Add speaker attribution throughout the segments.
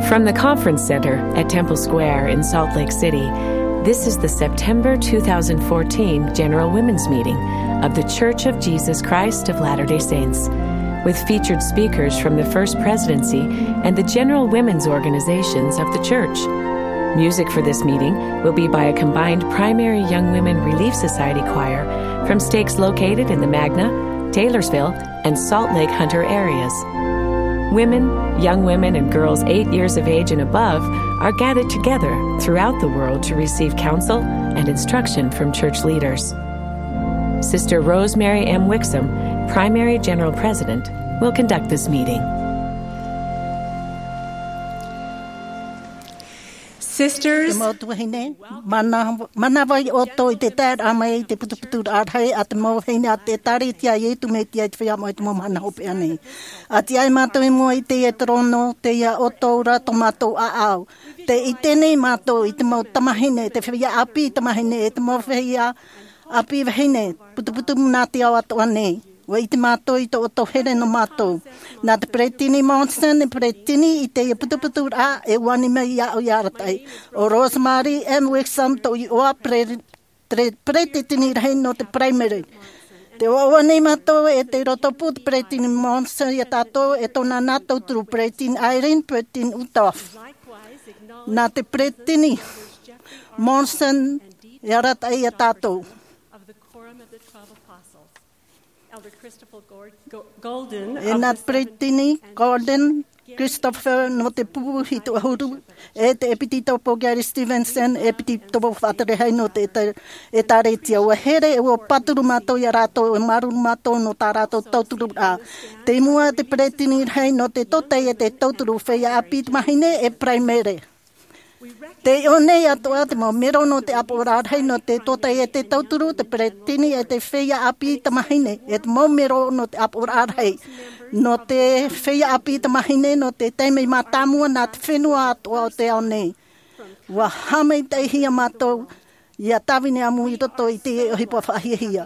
Speaker 1: From the Conference Center at Temple Square in Salt Lake City, this is the September 2014 General Women's Meeting of The Church of Jesus Christ of Latter-day Saints, with featured speakers from the First Presidency and the General Women's Organizations of the Church. Music for this meeting will be by a combined Primary Young Women Relief Society choir from stakes located in the Magna, Taylorsville, and Salt Lake Hunter areas. Women, young women, and girls 8 years of age and above are gathered together throughout the world to receive counsel and instruction from church leaders. Sister Rosemary M. Wixom, Primary General President, will conduct this meeting.
Speaker 2: Sisters,
Speaker 3: manavai oto te tar amai te putu arhai at mo hina te tari tia ye tu me tia fia mo te mo mana hope ani at ai mato mo i te trono te ya oto ra tomato a au te itene mato i te mo tamahine te fia api tamahine te mo fia api vehine putu na te ato ani Wai te mato i to oto here no mato. Nā te pretini monsen, pretini i te putu a e wani mei a o yaratai. O Rosemary M. Wixom to i oa pretini rei no te primary. Te oa nei mato e te roto put pretini monsen i tato e tona nato tru pretini Irene, pretini utof. Nā te pretini monsen i aratai a tato.
Speaker 2: Elder Christopher Golden.
Speaker 3: E nā pretini Golden Christopher no te puhi to ahuru. E te epititopo Gary Stevenson, epititopo whatarehai no te e taretia. Ua here e ua paturu mato i rato, e maru mato no tā rato tauturu a. Te mua te pretini rei no te totei e te tauturu whea apit mahine e primere. Te one atua te mo mero no te aporarhei no te totei e te tauturu, te pretini e te whea api tamahine. E te mo mero no te aporarhei. No te whea api tamahine no te teimei matamua nā te whenua atua o te ao nei. Wa hamei te hia matou, ia tawine amu i roto i te hipa whahihia.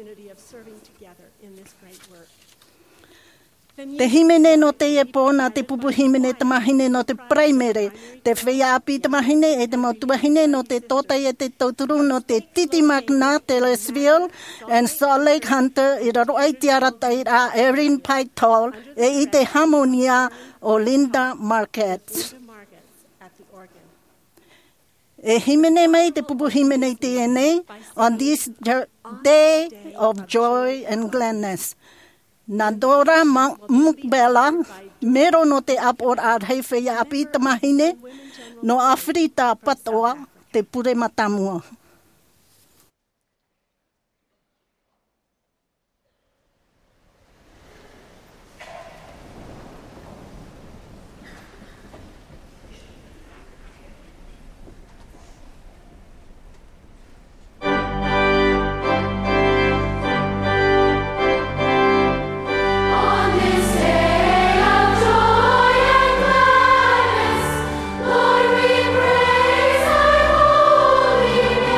Speaker 3: Te himene no te e pōna, te pupu himene te mahine no te primary, te whea api te mahine e te mautuahine no te tōtai e te tauturu no te Titi Magna, Taylorsville, and Salt Lake Hunter, i raro ai te aratai a Erin Pike Toll, e i te Harmonia o Linda Markets. E himene mai te pupu himene te e nei, on this day of joy and gladness. Nadora Mukbela, mero no te apor arhei whea api tamahine, no Afrita patoa te pure matamua.
Speaker 4: Lord, we praise our holy name.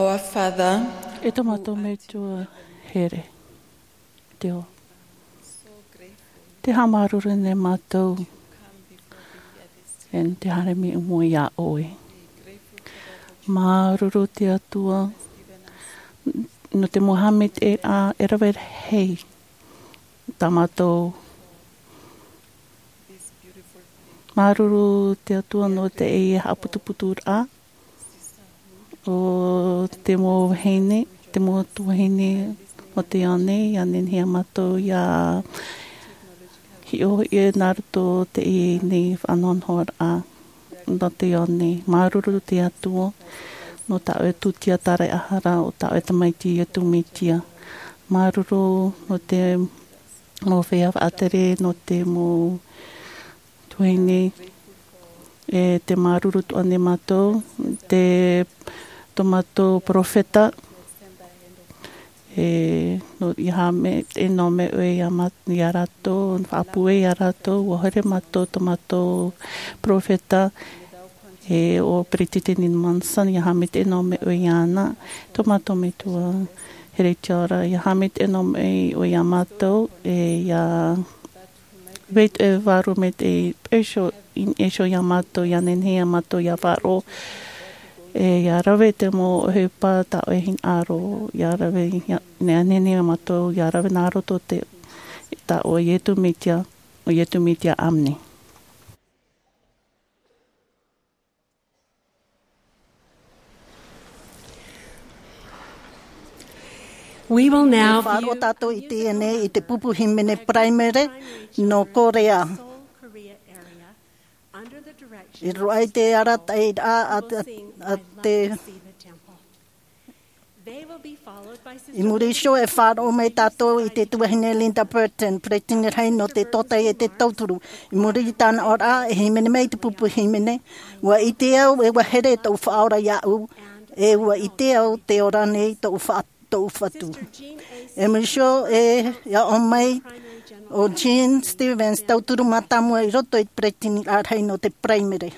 Speaker 4: Our Father,
Speaker 5: E tomato me tua here. Teo. Te hamaruru ne mātou. En te hare mi umoi a oe. Māruru te atua. No te Mohamed e a erawer hei. Tamatou. Māruru te atua no te e haputuputur a. O te mo heine, te mo tuheine o te ane, ia nenhea matou ia hi o e naruto te e nei whanonhor a no te ane. Māruru te atua no tau e tutia tare ahara o tau e tamaiti e tumitia. Māruru no te mo whea atere, no te mo tuheine e te māruru tu ane matou, te tomato profeta e no iha me e no me e amat ia rato apue ia rato o hore mato tomato profeta e o pretitinin mansan iha me e no me e ana tomato me tua here tiara iha me e no me o yamato e ia wait e varu me e esho in esho yamato yanen he yamato ya varo e ia rawe te mo he pā tau e hin aro ia rawe ne anene mato ia rawe naro to te ta o ietu mitia amne.
Speaker 2: We will now
Speaker 3: Whāro tātou i tēne i te pupu himene primary no Korea. I roa te ara tai a te i murisho e whāro me tātou i te tuahine Linda Burton, pretini rei no te totai e te tauturu. I muri tāna ora e himene mei te pupu himene, ua i te au e wahere tau whaora iau, e ua i te au te ora nei tau whatu. E murisho e ia o mai o Jean Stevens tauturu matamua I roto I pretini rei no te primary.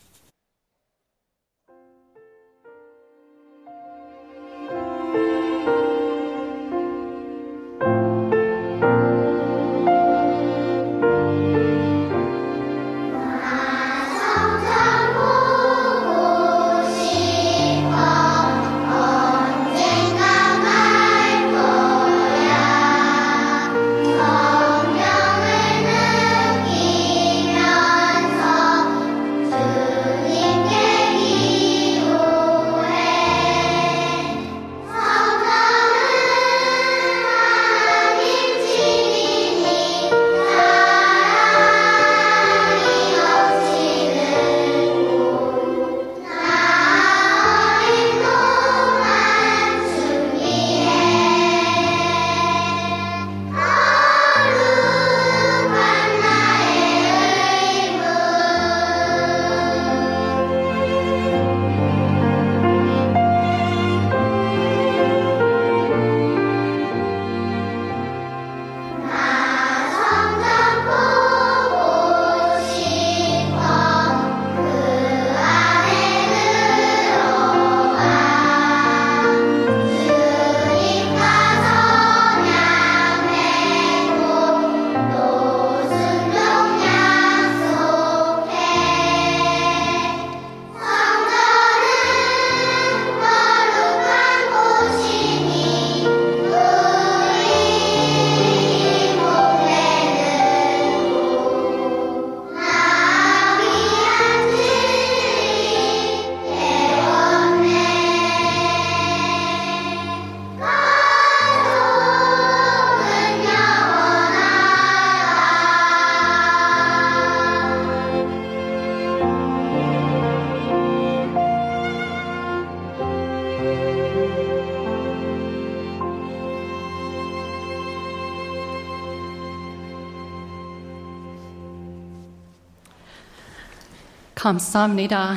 Speaker 6: 감사합니다.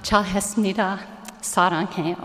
Speaker 6: 잘했습니다. 사랑해요.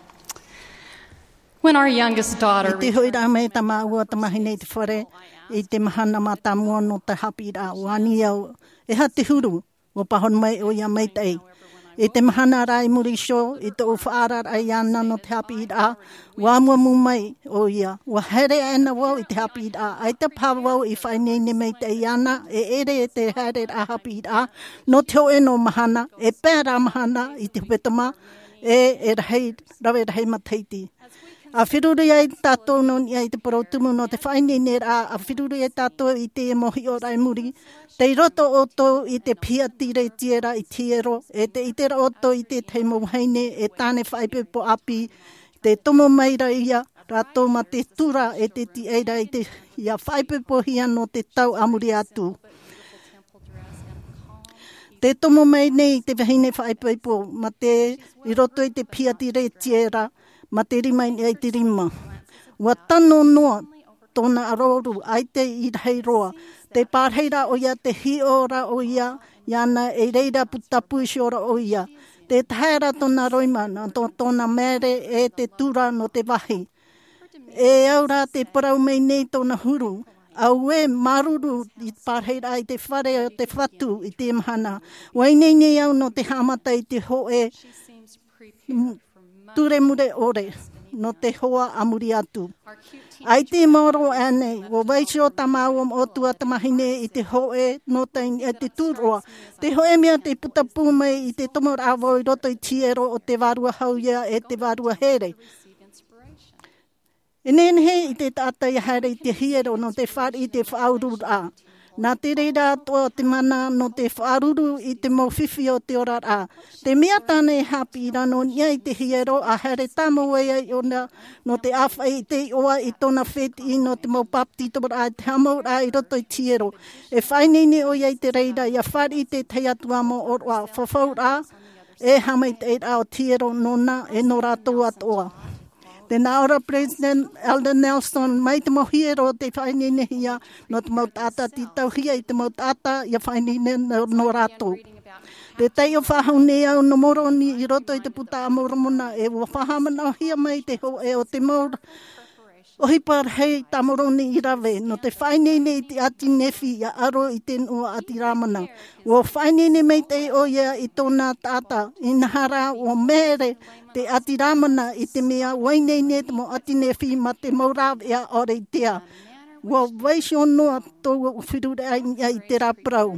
Speaker 6: When our youngest daughter
Speaker 3: Te hoi rā mei tama ua tamahi nei te whare I te mahana mata mua no te hapi rā wani au. E ha te huru o pahon mai o ia mei tei. I te mahana rai muri sho, I te uwhaara rai ana no te hapi i a, wa mua mumai o ia. Wa here ana wau I te hapi i a. Ai te pawau I whainene mei te iana, ere e te here a hapi I a, no te o no mahana, e pēra mahana I te hupetama, e rawe mataiti. A whiruru ai tātou no ni ai te porotumu no te whainene a whiruru ai tātou I te mohi o rai muri. Te roto oto I te pia tire tiera I tiero, e te itera oto I te teimo haine, e tāne whaipepo api, te tomo meira ia, rātou ma te tura e te ti eira I te ia whaipepo hia no te tau amuri atu. Te tomo mei nei te wahine whaipepo, ma te I roto I te pia tire tiera, ma te rima I te rima. Wa tano noa tōna aroru ai te I rei roa. Te pārheira o ia, te hi ora o ia, iana e reira putapu I ora o ia. Te taera tōna roimana, tōna mere e te tura no te wahi. E aura te parau mei nei tōna huru. Au e maruru I pārheira I te whare o te whatu I te mahana. Wai nei nei au no te hamata I te hoe. Ture mure ore, no te hoa amuri atu. Ai te moro ane, wo waisho tamau o tua tamahine I te hoe, no te tūroa. Te hoe mea te putapu mai I te tomo rāwo I roto I tiero o te warua hauia e te warua here. E nenhe I te tata I haere I te hiero no te whare I te whaururu a. Nā te reira toa te mana no te whaaruru I te mawhiwhi o te ora a. Te mea tāne hapi I rano nia I te hiero a here tāmo ea I ona no te awhai I te oa I tōna wheti I no te maupapti tōra a te hamo a I roto I tiero. E whainene o ia I te reira I a whare I te te atuamo o roa whawhau a e hamai te a o tiero nona e no rātou atoa. Te Naora President Elder Nelson mai te mohiero te whainene hia no te mautata ti tauhia I te mautata I a whainene no rato. Te teio whahaune au no moroni I roto I te puta amoromona e wahamana hia mai te ho e o te maura. Ohi par hei tamoroni I rawe no te whainene I te ati nefi I aro I te noa ati ramana. Wo whainene mei te o ia I tōna tata I nahara o mere te ati ramana I te mea wainene te mo ati nefi ma te mauraw ea ore I tea. Wo waisho noa tō whirure ai te raprau.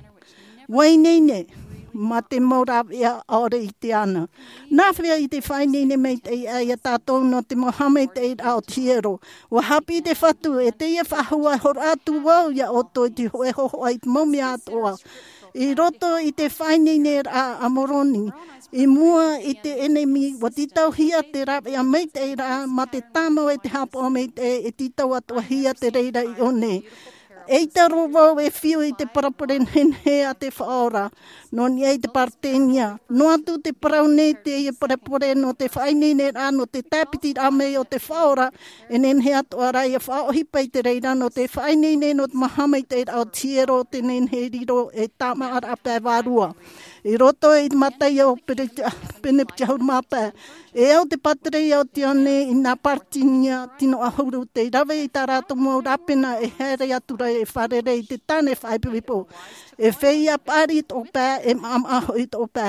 Speaker 3: Wainene ma te mauraw ea ore I te ana. Nā whia I te whainene mei te ai a tātou no te Mohamed e ao tiero. Wa hapi te whatu e te ia whahua hor atu wau ia oto I te hoe hoho ai te momi atoa. I roto I te whainene a amoroni. I mua I te enemi wa titau hia te rawe a mei te ra ma te tāmo e te hapo o mei te e titau atua hia te reira I one. E te rovo e whiu I te paraparen henhe a te whaora, no ni e te partenia. No atu te paraune te e parapore no te whainene rā no te tāpiti rāmei o te whaora, e nenhe atu arai e whaohipa I te reira no te whainene no te mahamai te rā o tiero te nenhe riro e tāma ara pē wārua. I roto I matai o peneptiahur mapa. E au te patere au te ane I nā partinia tino ahuru te rawe I tā rātou mau rapena e here atura e wharere I te tāne whaipiwipo. E whei apari tō pā e maamaho I tō pā.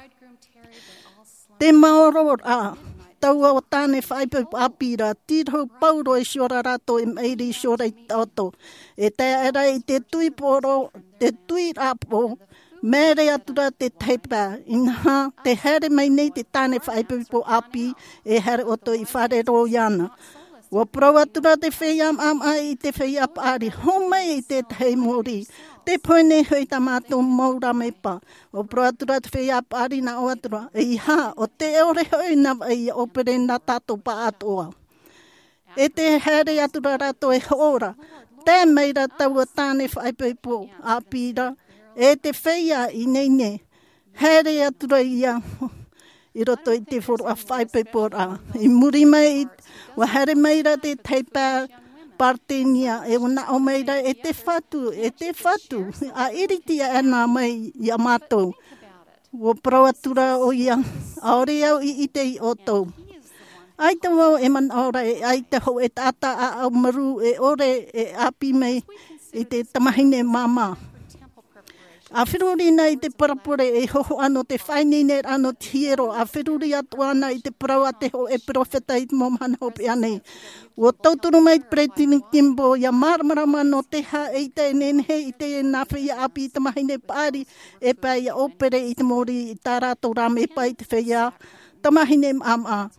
Speaker 3: Te maoro a taua o tāne whaipiwipo apira tiro pauro e siora rato e meiri siora I tauto. E te era I te tui poro, te tui rapo, mere atura te teipa, inha te here mai nei te tāne whaipipo api e here oto I whare roiana. Wa pro atura te wheiam ai I te wheiap ari, homei I te tei mori, te poene hui tamato maura mepa. Wa pro atura te wheiap ari na o atura, e iha o te ore hui na i opere na tato pa atoa. E te here atura rato e hora, te meira taua tāne whaipipo apira, e te wheia I neine, here atura ia, I roto I te whoro a whaipepora. I muri mai, wa here meira te teipa partenia, e wana o meira e te whatu, a iritia ana mai I a mātou. Wo pro atura o ia, aore au I te I oto. Ai te wau e man ora e ai te ho e tata a au maru e ore e api mai I te tamahine mama. A whiruri nei te parapore e hoho ano te whainine ano tiero. A whiruri atua ana i te parau a te ho e profeta i te momana hope anei. O tauturu mai pretini kimbo ia marmarama no te ha e te nenhe i te nawhi i api i te mahine pāri e pai i opere i te mori i tā rātou rame pai te whia tamahine ama.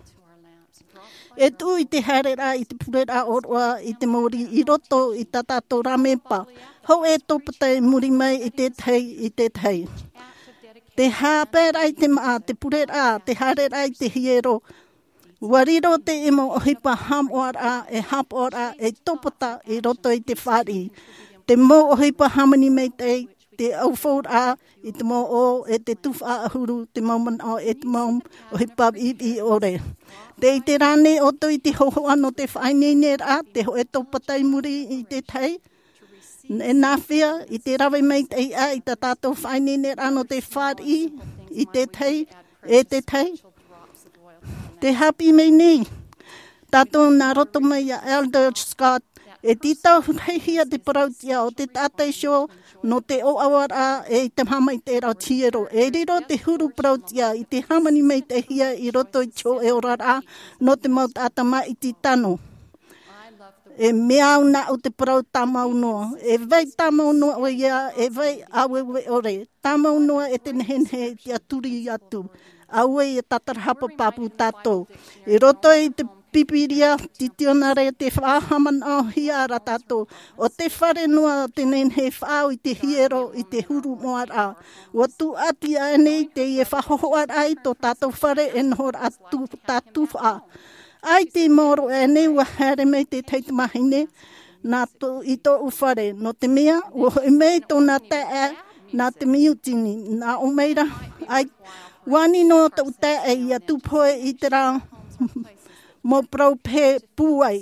Speaker 3: E tu i te harera i te purera orwa i te mori i roto i tā tātou rame pa. Hau e tōpatai muri mai i te tei. Te hāpera i te maa, te purera, te harera i te hiero. Wariro te imo o hipa ham ora e hap ora e topata i roto i te whari. Te mo o hipa hamani mei te aufora i te mo o e te tuwha ahuru, te mauman o e te maum o hipa i ore. Te i te rane o to i te hoho ano te whainene ra, te ho e topata i muri i te tei. E nāwhia i te rawe mei te ia i ta tātou whainene ra no te whari i te tei, e te tei. Te hapi mei nei, tātou nā roto mai a Elder Scott, e titau heihia te parautia o te tātai sho no te o awara e te hama i te rau tiero. E riro te huru parautia i te hamani mei te hia i roto i tio e orara no te mau tātama i ti tano. E mea una o te parau tamau noa. E vei tamau noa o ia, e vei awewe ore. Tamau noa e te nehenhe te aturi atu. Aue e tatarhapa papu tātou. E roto i te pipiria, ti tionare te whahaman o hiara tātou. O te whare noa te nenhe whao i te hiero i te huru moara. O tu ati a nei te e whahohoar ai to tātou whare e nohor atu tātu wha. Ai te moro e nei wa here mei te teite mahine nā to i tō uwhare. No te mea, o e mei tōna te e, nā te miutini, nā o meira. Ai wani no tau te e ia tupoe i te rā mo prau pē pūai.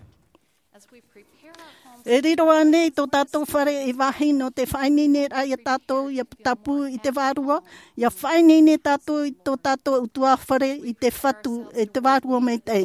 Speaker 3: E riro anei tō tātou whare i wahi no te whainene ai a tātou i a tapu i te wārua. Ia whainene tātou i tō tātou utua whare i te whatu i te wārua mei tei.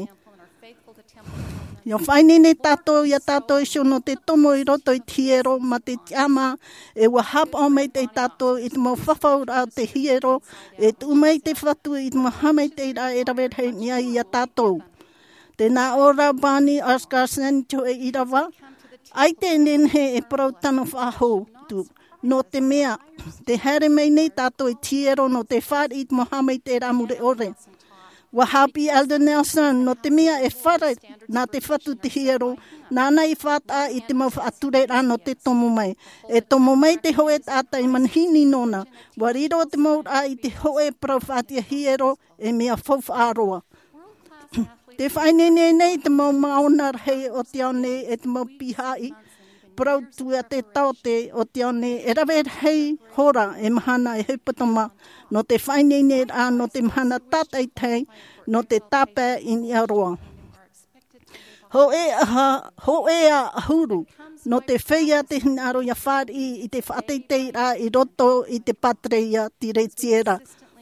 Speaker 3: Ia whainene tātou i a tātou isho no te tomo i roto i tiero ma te tiama e wahapa o mei te tātou i te mo whawhaura te hiero e tu mei te whatu i te mo hamei te ira e rawere nia i a tātou. Te nā ora bani Askarsen to e irawa. Ai te nenhe e parau tano whaho tu. No te mea, te here mei nei tātou i tiero no te whare i te mohamei te ramure ore. Wahapi Elder Nelson, no te mea e whare nā te whatu te hiero, nāna i whata i te mau ature rā no te tomo mai. E tomo mai te hoe tāta i manhini nona. Wariro te mau rā i te hoe parau whatia hiero e mea whawharoa. Te whainene nei te mau maonar hei o te aone e te mau pihai. Parau tua te taote o te aone e rawe hei hora e mahana e hupatoma. No te whainene rā no te mahana tātai tei no te tāpē in i aroa. Ho e a huru no te wheia te hinaro ia whari i te whateitei rā i roto i te patreia tire tiera.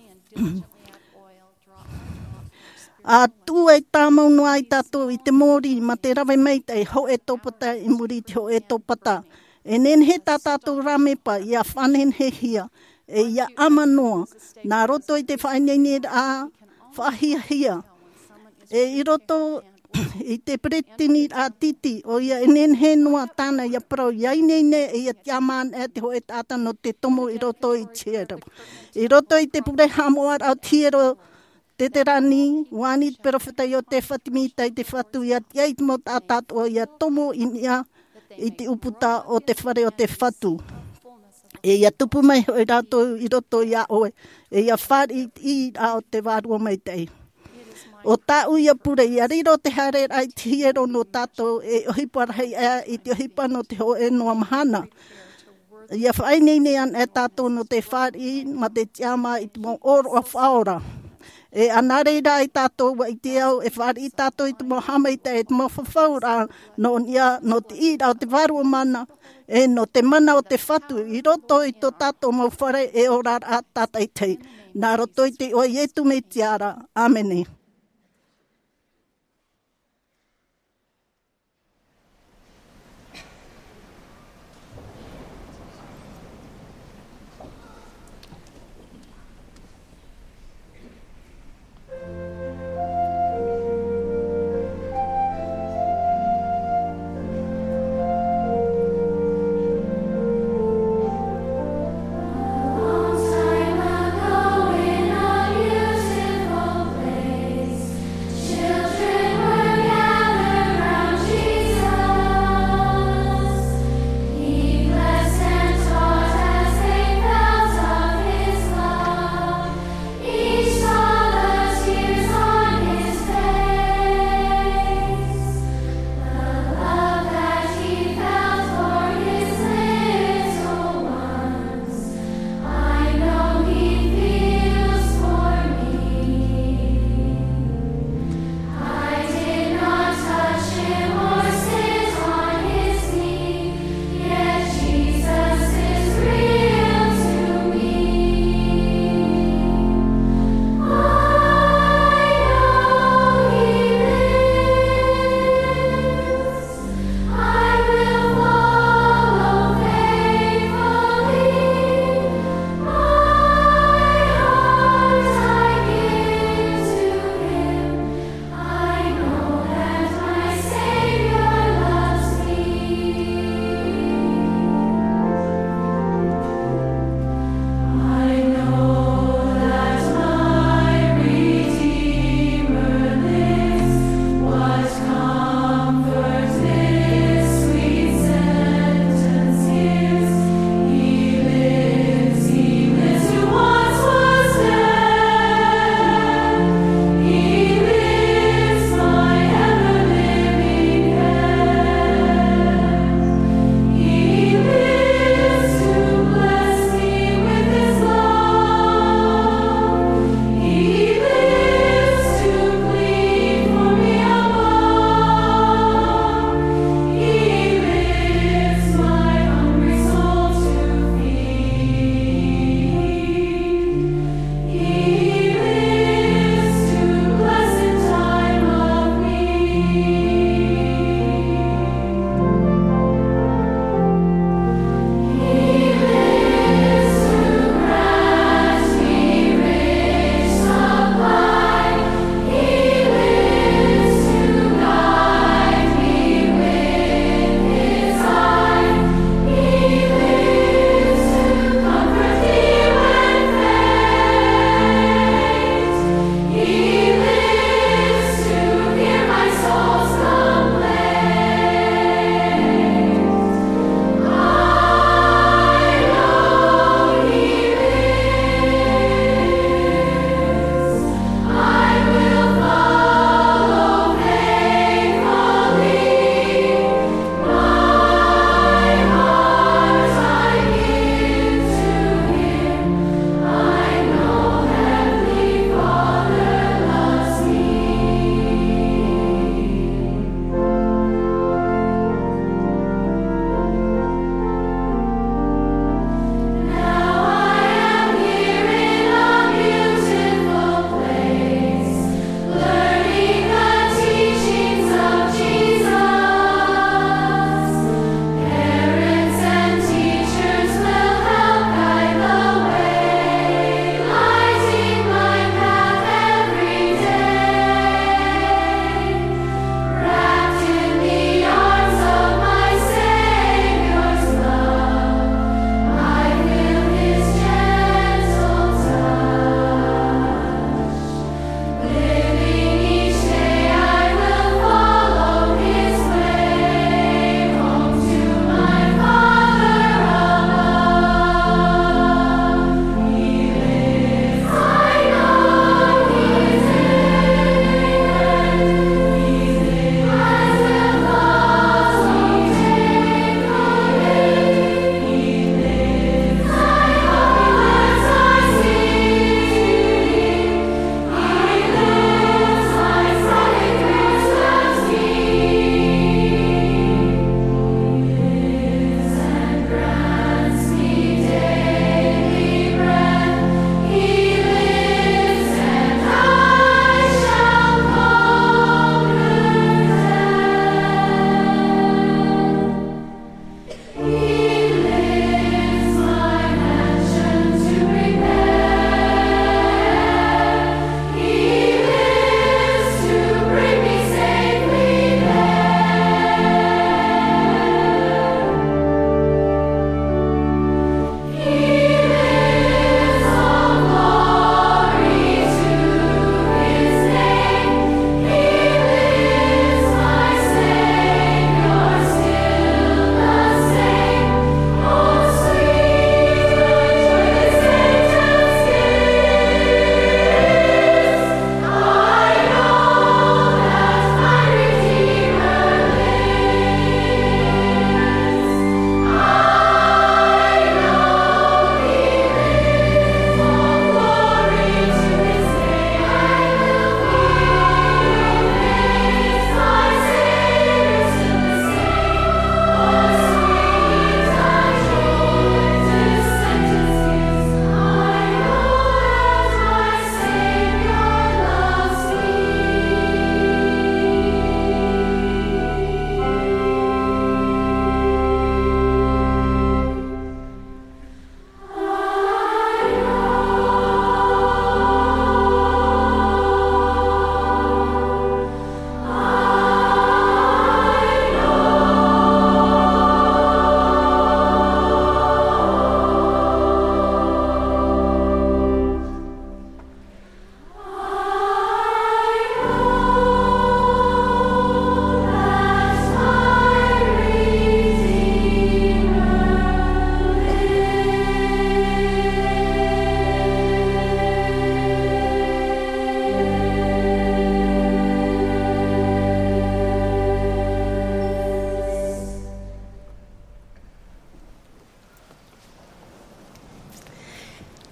Speaker 3: A tu e tāmau noa i tātou i te mori ma te rawe meita e ho e topata i muri te ho e topata. E nenhe tā tātou ramepa i a whanenhe hia e ia ama noa. Nā roto i te whainene a whahia hia. E i roto i te pretini a titi o ia e nenhe noa tāna ia parau iainene e ia tiaman e te ho e tāta no te tomo i roto i tiero. I roto i te pure hamoar au tiero te rani, wani te perofeta i o te whatimita i te whatu ia tia i te mo tātātua ia tomo inia i te uputa o te whare o te whatu. E ia tupu mai hoi rato i roto ia oe, e ia whari i a o te wārua mai tei. O tāu ia pure ia riro te hare ai te hiero no tātou e ohiparahei i te ohipa no te ho e noa mahana. Ia whainene an e tātou no te whari ma te tiama i te mo oro a whaora. E anareira i tātou wa i te au e whari i tātou i te mohamei te e te mawhawhaura no ia no te ira o te warua mana e no te mana o te whatu i roto i tō tātou mawhare e orar a tātai tei. Nā roto i te oi e tu me tiara. Amene.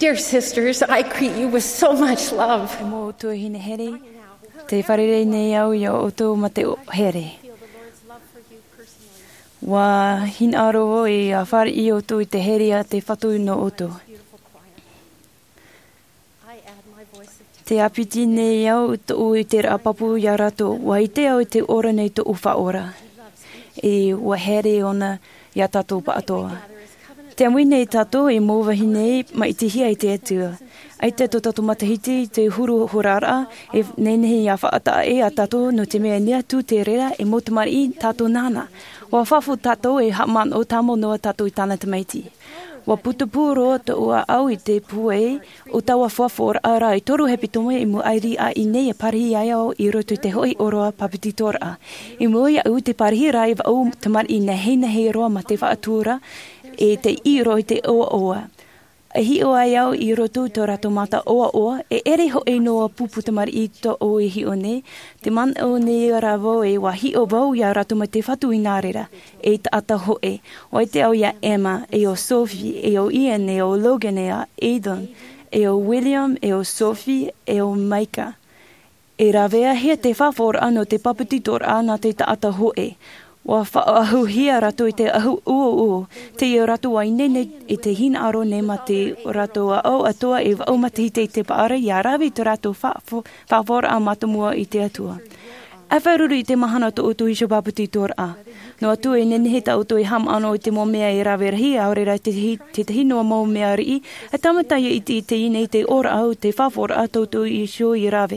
Speaker 6: Dear sisters, I greet you with so much love.
Speaker 4: Mo tu hine here, te wharere nei au i o tō ma te here. Wa hin aro e a whare i o tō i te here a te whatu no oto. Te apiti nei au tō i te rapapu i a rato, wa i te au i te ora nei tō uwha ora. E wa here ona i a tato pa atoa. Te amui nei tato e mōwahi nei ma i te hia i te atua. Ai te tato matahiti i te huru horara e nenehi a whaata e a tato no te mea nia tū te rera e motamari i tato nana. Wa whafu tato e haman o tamo noa tato i tāna tamaiti. Wa putapuro to ua au i te pue o tawa whawhor a rai toru hepi tome i mu airi a i nei e parihi ai au i roto i te hoi oroa papiti tora. I mu i au te parihi rai wa au tamari i nehi roa ma te whaatura e te iro i te oa oa. E hi o ai au i roto tō rato mata oa oa, e ere ho e noa puputamari i tō o e hi o ne, te man o ne ravo e wa hi o vau ia rato ma te whatu i nārera, e ta ata ho e. O e te au ia Emma, e o Sophie, e o Ian, e o Logan, e o Aidan, e o William, e o Sophie, e o Micah. E rawea hea te whawhor ano te papatitor ana te ta ata ho e. Wa whaahu hia rato i te ahu uo, te i rato wa inene i te hina aro ne ma te rato a au atua e au matahite i te paara i a rawi te rato whawhora a matamua i te atua. A whairuru i te mahana to utu i shopapati tor a. No atua i nene heta utu i ham ano i te mo mea i rawe rahi a orera te hinua mo mea ri a tamatai i te ine i te ora au te whawhora a tautu i sho i rawe.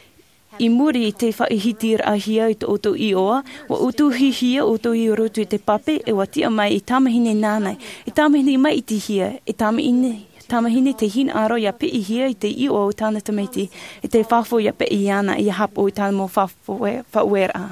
Speaker 4: I muri i te whaihitir a hia i te oto i oa, wa utu hihia oto i roto i te pape e wa tia mai i tamahine nānai. I tamahine mai i te hia, i tamahine te hin aro ia pe i hia i te i o tāna tamaiti, i te whawho ia pe i ana i hapo i tāna mo whawera.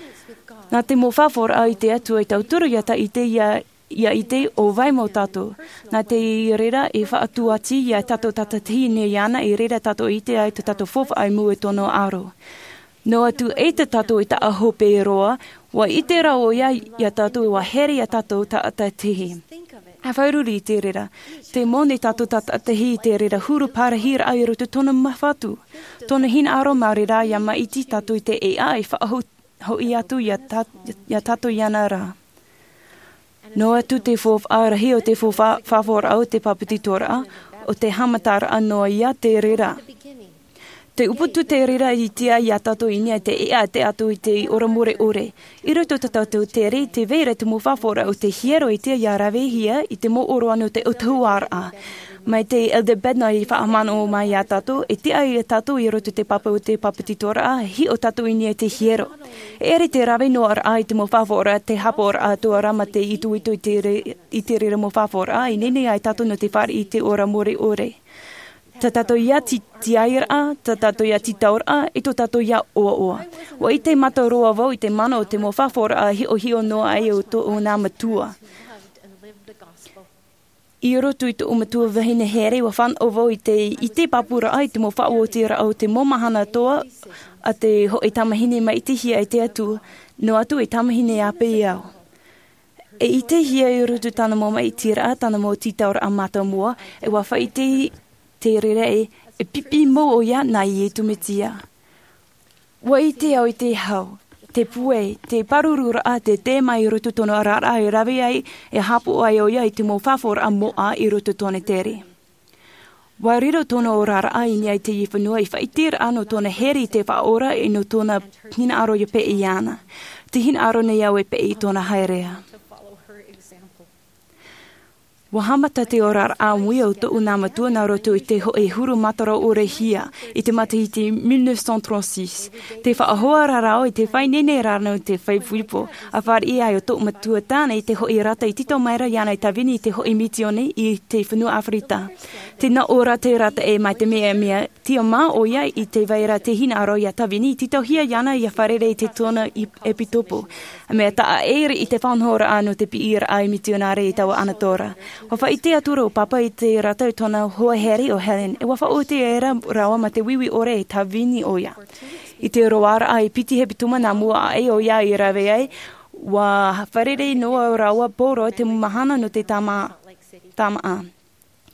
Speaker 4: Nā te mo whawhora i te atua i tauturu ia ta i te ia i te o vai mo tato. Nā te i rera e whaatuati ia tato tatatihi ne iana i rera tato i te ai te tato fofa ai mu e tono aro. No atu e te tato i ta aho pe roa, wa i te rao ia tato i wa here ia tato ta atatihi. A whairuri i te rera. Te mone tato tatatihi i te rera huru parahira ai roto tona mawhatu. Tona hin aro maori rā ia maiti tato i te e ai whaaho i atu ia tato iana rā. No atu te whawarahi o te whawhora au te papititora o te hamatara anoa ia te rera. Te uputu te rera i tia i a tato inia te ea te atu i te oramure ore. I roto tato te re te veira te mo whawhora o te hiero i tia i a rawehia i te mo oro anu te utuara. Mai te Eldebedna i whaamano o mai a tato, e te ai a tato i roto te papa o te papatitora hi o tato inia te hiero. E ere te rawe no ar ai te mo whawhora te hapor a tua rama te itu i te rera mo whawhora, i nene ai tato no te whare i te ora more ore. Ta tato ia ti aira, ta tato ia ti taura, e to tato ia oa oa. Wa i te mata roa vau i te mana o te mo whawhora hi o noa ai o nā matua. I roto i te umatua wahine here wa whan ovo i te papura ai te mo whaotira au te momahana toa a te ho i tamahine mai i te hia i te atu, no atu i tamahine a pe iau. E i te hia i roto tana mo mai i tira tana mo titaura a mata mua, e wa wha i te rere e pipi mo o ia na i e tumetia. Wa i te au i te hau. Te pue, te parurura a te tēma i roto tono arara i rawe ai e hapu ai o ia i te mo whawhora a moa i roto tone tere. Wa riro tono o rara ai ni ai te i whanua i whaitira ano tona heri te whaora i no tona hina aro i pe i ana. Te hina aro nei au e pe i tona haerea. Wa hamata te orar a mui o to una matua na roto i te ho e huru matara ore hia i te matahiti 1936. Te whaahoa rarao i te whainene rarano te whaifuipo a whar i ai o to matua tāna i te ho i rata i tito maira iana i tawini i te ho i mitione i te whanua Afrita. Te na ora te rata e mai te mea tia mā o ia i te waira te hina aro i a tawini i tito hia iana i a wharere i te tona i epitopo. A mea taa eiri i te whanhora ano te piira ai mitionare i tawa anatora. Wa wha i te atura o papa i te rata i tona hoa heri o Helen, e wa wha o te era rawa ma te wiwi ore i tawini o ia. I te roara ai piti he pituma nā mua ai o ia i rawe ai, wa wharere noa o rawa poro te mahana no te tama a.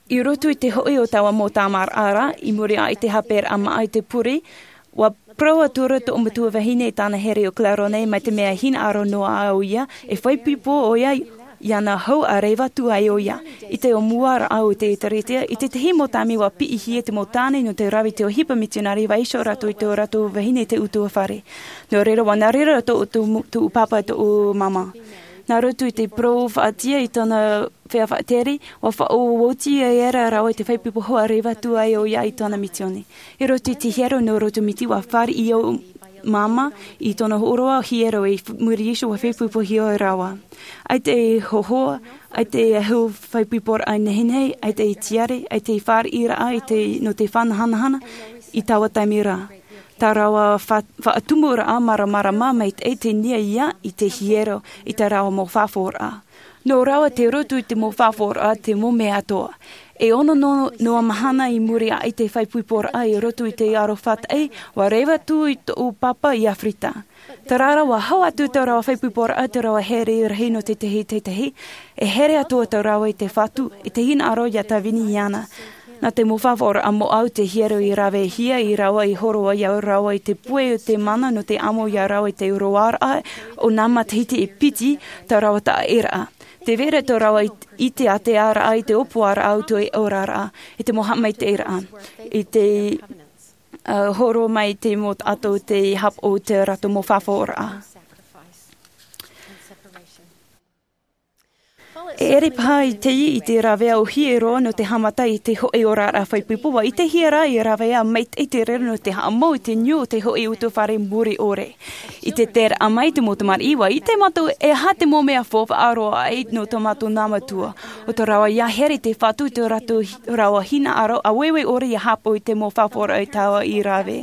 Speaker 4: I roto I te hoi o tawa mō tāmar ara, I muri a I te haper ama ai te puri, wa praua tura to umatua wahine tāna here o Clarone mai te mea hina aro noa au ia, e whaipipo o ia iana hau a reiwa tu ai o ia. I te o muara au te itaritea, I te himo tāmi wa pi hie te mo tāne no te rawi te o hipa misionari wa iso rato I te o rato wahine te utua whare. No rera wa nā rera to tu papa to o mama. Nā rotu I te pro whaatia I tōna whea whaateri, wa whao woti e era rau I te whaipipo hoa rewa tu ai o ia I tōna mitione. I rotu I te hiero no rotu miti wa whare I o mama I tōna horoa hiero I muri iso wa whaipipo hio e rawa. Ai te hohoa, ai te hu whaipipo ai nehinei, ai te tiare, ai te whare ira ai te no te whanahana I tawa taimira. Tā rawa whaatumura a maramara mama I te nia ia I te hiero I te rawa mō whawhora. No rawa te rotu I te mō whawhora te mō mea toa. E ono noa mahana I muri a I te whaipuipora a I rotu I te aro what ei, wa rewa tu I tō papa I Afrita. Tā rara wa hau atu te rawa whaipuipora a te rawa here I rahi no te tehi, e here atua te rawa I te whatu, I te hina aro ia ta vini iana. Nā te mowhawhora a mo au te hiero I rawe hia I rawa I horoa iau rawa I te pue o te mana no te amo ia rawa I te uroara o nā matahiti I piti ta rawa ta era. Te vera to rawa I te ate ara I te opuara au to I orara I te moha mai te era. I te horo mai te mot ato te hap o te rato mowhawhora. E ere paha I te I te rawea o hiero no te hamata I te hoi o rara whaipipo wa I te hiera I rawea mait I te rero no te haamo I te nyu o te hoi utu whare muri ore. I te tera amai te motamar iwa I te matu e ha te mo mea whopa aroa ai no te matu namatua. O te rawa ia here te whatu te rato rawa hina aro a wewe ore I hapo I te mo whapora I tawa I rawe.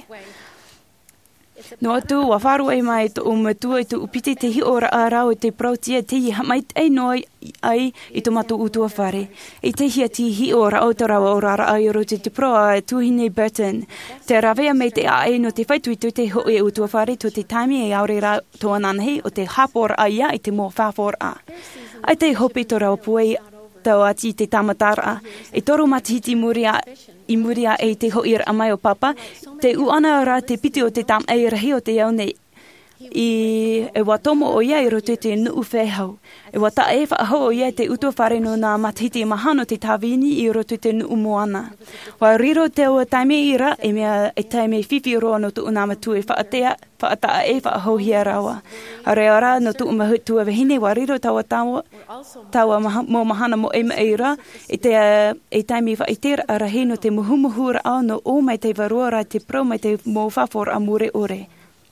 Speaker 4: No atu wa wharu e mai to umatua I tu upite te hi ora a rau I te prautia te hi hamait ei noi ai I to matu utua whare. I te hia ti hi ora o te rawa o rara ai rote te proa tuhine Burton. Te rawea me te ae no te whaituitu te ho e utua whare to te taimi e aure ra toa nanahi o te hapora ai I te mo whawhora. Ai te hopi to rawa puei tau ati te tamatara. E toru matihiti I muria e te hoira amai o papa, te uana ora te piti o te tam e rahi o te iau nei. I e watomo o ia I roto te nuu whehau. E wata e whaahau o ia te utua whare no nā matahiti mahano te tawini I roto te nuu moana. Wa riro te o taime ira e mea e taime whiwhi roa no tu unamatu e whaataa e whaahau hia rawa. A rea ora no tu umahutu e wahine wa riro tawa mo mahana mo ema ira e taime whaitera a rahi no te muhumuhura au no o mai te varua ra te pro mai te mo whawhora a mure ore.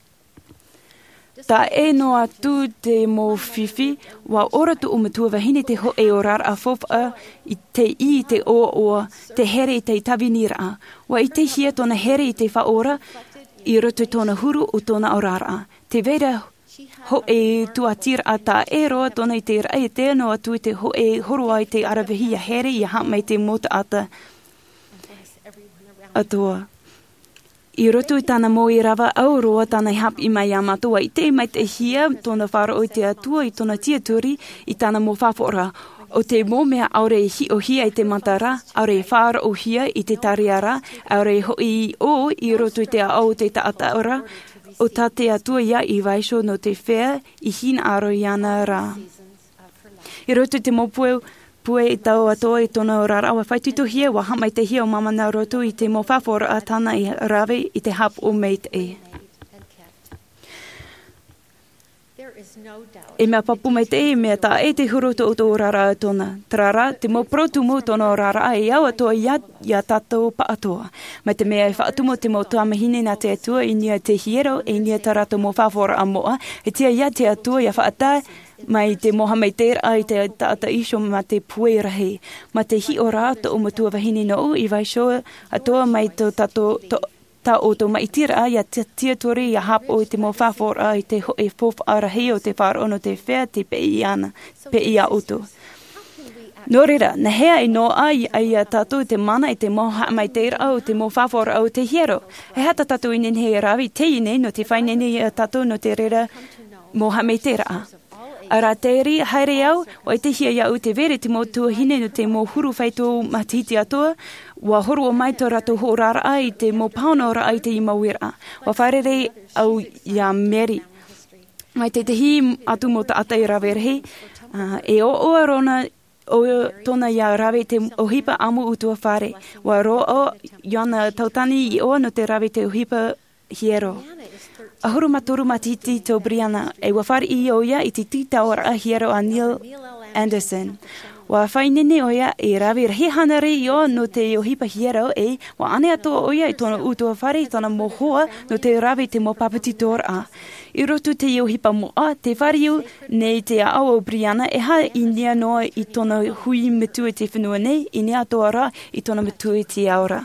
Speaker 4: Tā e no atu te mō whiwhi, wa ora tu umatua wahine te ho e o rara a whowha I te o te here I te tawinira. Wa I te hia tōna here I te whaora, I roto tōna huru o tōna o rara. Te vera ho e tuatira a tā e roa tōna I te rai te no atu te ho e horua I te arawahia here I ha mai te mota ata atua. I roto I tāna mō I rawa au roa tāna hap I mai amatua I te mai te hia tōna whara o te atua I tōna tiaturi I tāna mō whawhora. O te mō mea aure hi o hia I te matara, aure whara o hia I te tariara, aure hoi o I roto I te au te taata ora, o tā te atua ia I waiso no te whea I hina aro I ana rā. I roto te mō pue I tau atoa I tōna o rara awa whaitutu hia wa hamai te hia o mama nā roto I te mō whawhora a tāna I rawe I te hap o meit e. E mea papu mai te e mea tā e te huroto o tō rara a tōna. Trara, te mō protumu tōna o rara a e au atoa ia tātou pa atoa. Mai te mea e whaatumo te mō tuamahine nā te atua I nia te hiero e nia tarato mō whawhora a moa. E tia ia te atua ia whaata mai te moha mai te ai te taata isho ma te puerahi. Ma te hi o rāta o matua wahine no u I waisho atoa mai tō tato tā o tō maitira ia tiatori ia hap o te mō whawhora I te ho e whof arahi o te wharono te whea te pe ia uto. Nō reira, na hea I no ai a tātou te mana I te moha mai te ira o te mō whawhora o te hiero. He hata tātou I nen hei rawi te ine no te whainene a tātou no te reira moha mai te ira. Ara teiri, haere au, o te hia iau te vere te mo tuahine no te mo huru whaito matiti atua, wa horu o mai tō rato horara ai te mo pauna ora ai te imawera. Wa wharere au ia Mary. Mai te hi atu mo ta ata i rawerehi, e o arona o tōna ia rawe te ohipa amu utua whare. Wa ro o iana tautani I oa no te rawe te ohipa hiero. Ahuru maturu matiti tō Brianna, e wa whare I o ia I te tita ora a hiero a Neil Anderson. Wa whainene o ia e rawe rahi hanare I o no te ohipa hiero e wa ane ato o ia I tōna utua whare I tōna mohoa no te rawe te mo papati tōra. I roto te ohipa moa, te whariu nei te ao o Brianna e ha I nia noa I tōna hui mitua te whenua nei, I nia atoa ra I tōna mitua te aora.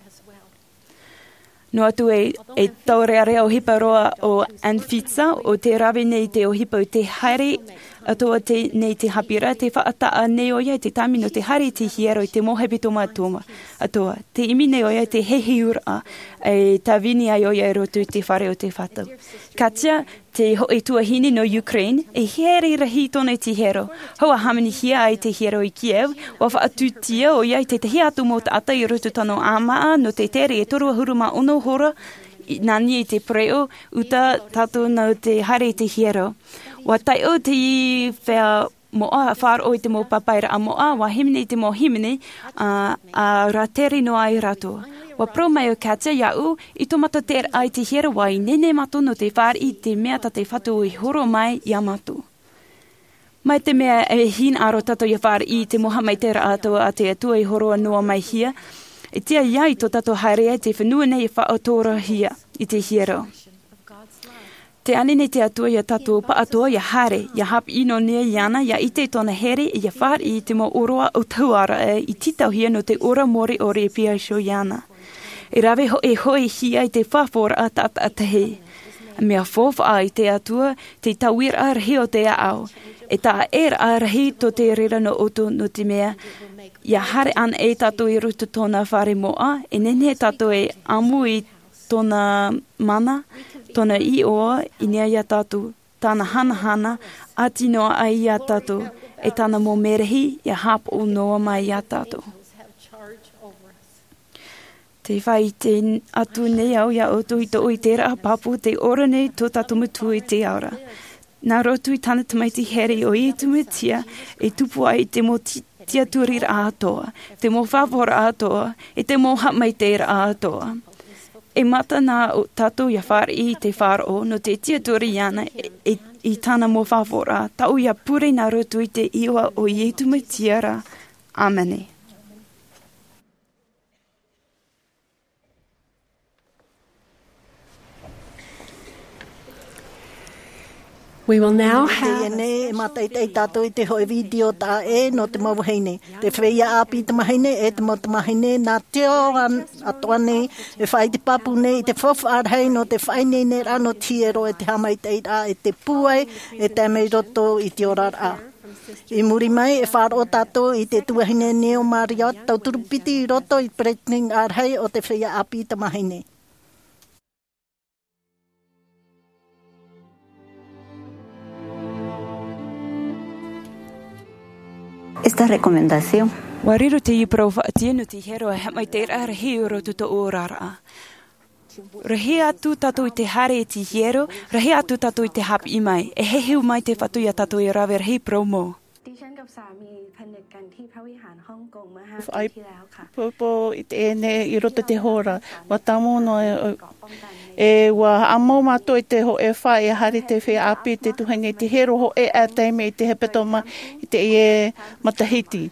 Speaker 4: No atu e taurearea ohipa roa o Anfitsa o te rawe nei te ohipa o te haere atoa nei te hapira, te whaataa nei oia te tami no te haere te hiero I te mohepe toma atoa. Te imi nei oia te hehi ura e tawini ai oia e roto te whare o te whatau. Katia, te hoi tuahini no Ukraine, e hiere rahi tōne te hero. Hoa hamani hia ai te hero I Kiev, wa whaatutia oia I te tehi atu mo ta ata I roto tano amaa no te tere e toru huruma ono hora, nani I te preo, uta tato no te haere te hero. Wa tai o te whea moa, whār o te mo papaira a moa, wa himene te mo himene, a rateri no ai rato. Wa pro mai o katia iau, I tomata te ai te hera wa I nene mato no te whār I te mea ta te whatu I horo mai I amatu. Mai te mea e hin aro tato I whār I te moha mai te rātua a te atua I horo anua mai hia, e tia iai to tato haere te whenua nei I whaatora hia I te hero. Te anene te atua ia tato pa atua ia hare, ia hap ino nea iana, ia ite tona here, ia whār I te mo oroa o tauara I titau hia no te ora mori o re pia sho iana. E rawe ho e hoi hia I te whawhora a tata a tehe. Mea whawha ai te atua, te tawir a rahi o te ao. E ta a rahi to te rera no oto no te mea. Ia hare an e tato I rutu tona whare moa, e nene tato e amu I tona mana, tona I oa, I nea ia tatu, tāna hana, ati noa ai ia tatu, e tāna mo merehi, ia hap o noa mai ia tatu. Te whai te atu nei au ia o tui to I te raa papu te ora nei tō tatu mutu I te aura. Nā rotu I tāna tamaiti here o I tumitia, e tupu ai te mo tia turi ra atoa, te mo whawora atoa, e te mo hamai te ra atoa. E mata nā tātou ia whār I te whāro no te tia turi iana I tāna mo whawora, tau ia pure nā rotu I te iwa o I tumitia ra. Amene.
Speaker 2: We will now have...
Speaker 3: E mata I tātou I te hoi video tā e no te mawahine. Te whea api te mahine e te mo te mahine nā teo atoa nei e whai te papu nei te whawharhei no te whaine nei rano tiero e te hamai te ira e te puai e te mei roto I te orara. I muri mai e whāro tātou I te tuahine neo Mariot tau turupiti I roto I pretning arhei o te whea api te mahine.
Speaker 7: Esta recomendación.
Speaker 4: Wariro te ipro whaatia no te hero e hamai te rahi o roto to o rara. Rahi atu tato I te hare te hero, rahi atu tato I te hap I mai, e hehiu mai te whatu ia tato I rawe rahi promo.
Speaker 5: Ai popo I te ene I roto te hora, wa tamo no e wa amo mato I te ho e wha e hari te whea api te tuhane te hero ho e a teime I te hepetoma I te e matahiti.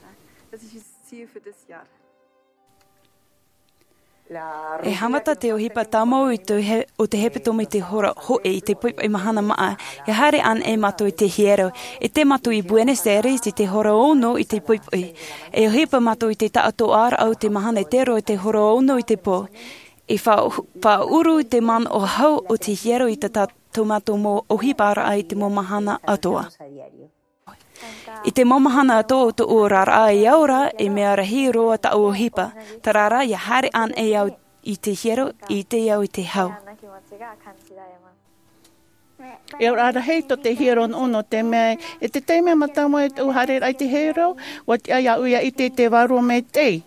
Speaker 4: E hamata te ohipa tamau o te hepetoma I te hora hoe I te poipa I mahana maa. E hare an e mato I te hiero. E te mato I Buenos Aires I te hora ono I te poipa. E ohipa mato I te taato ara au te mahana tero I te hora ono I te po. E wha uru te man o hau o te hiero I te taumato mo ohipa ara ai te mo mahana atoa. I te momahana ato to o rara I aura e mea rahi roa ta o hipa. Tarara ia hare an e au I te hiero I te au I te hau.
Speaker 5: E ora hei to te hero ono te mea, e te teime matamo e tu hare ai te hero, wa te aia uia i te waro me te.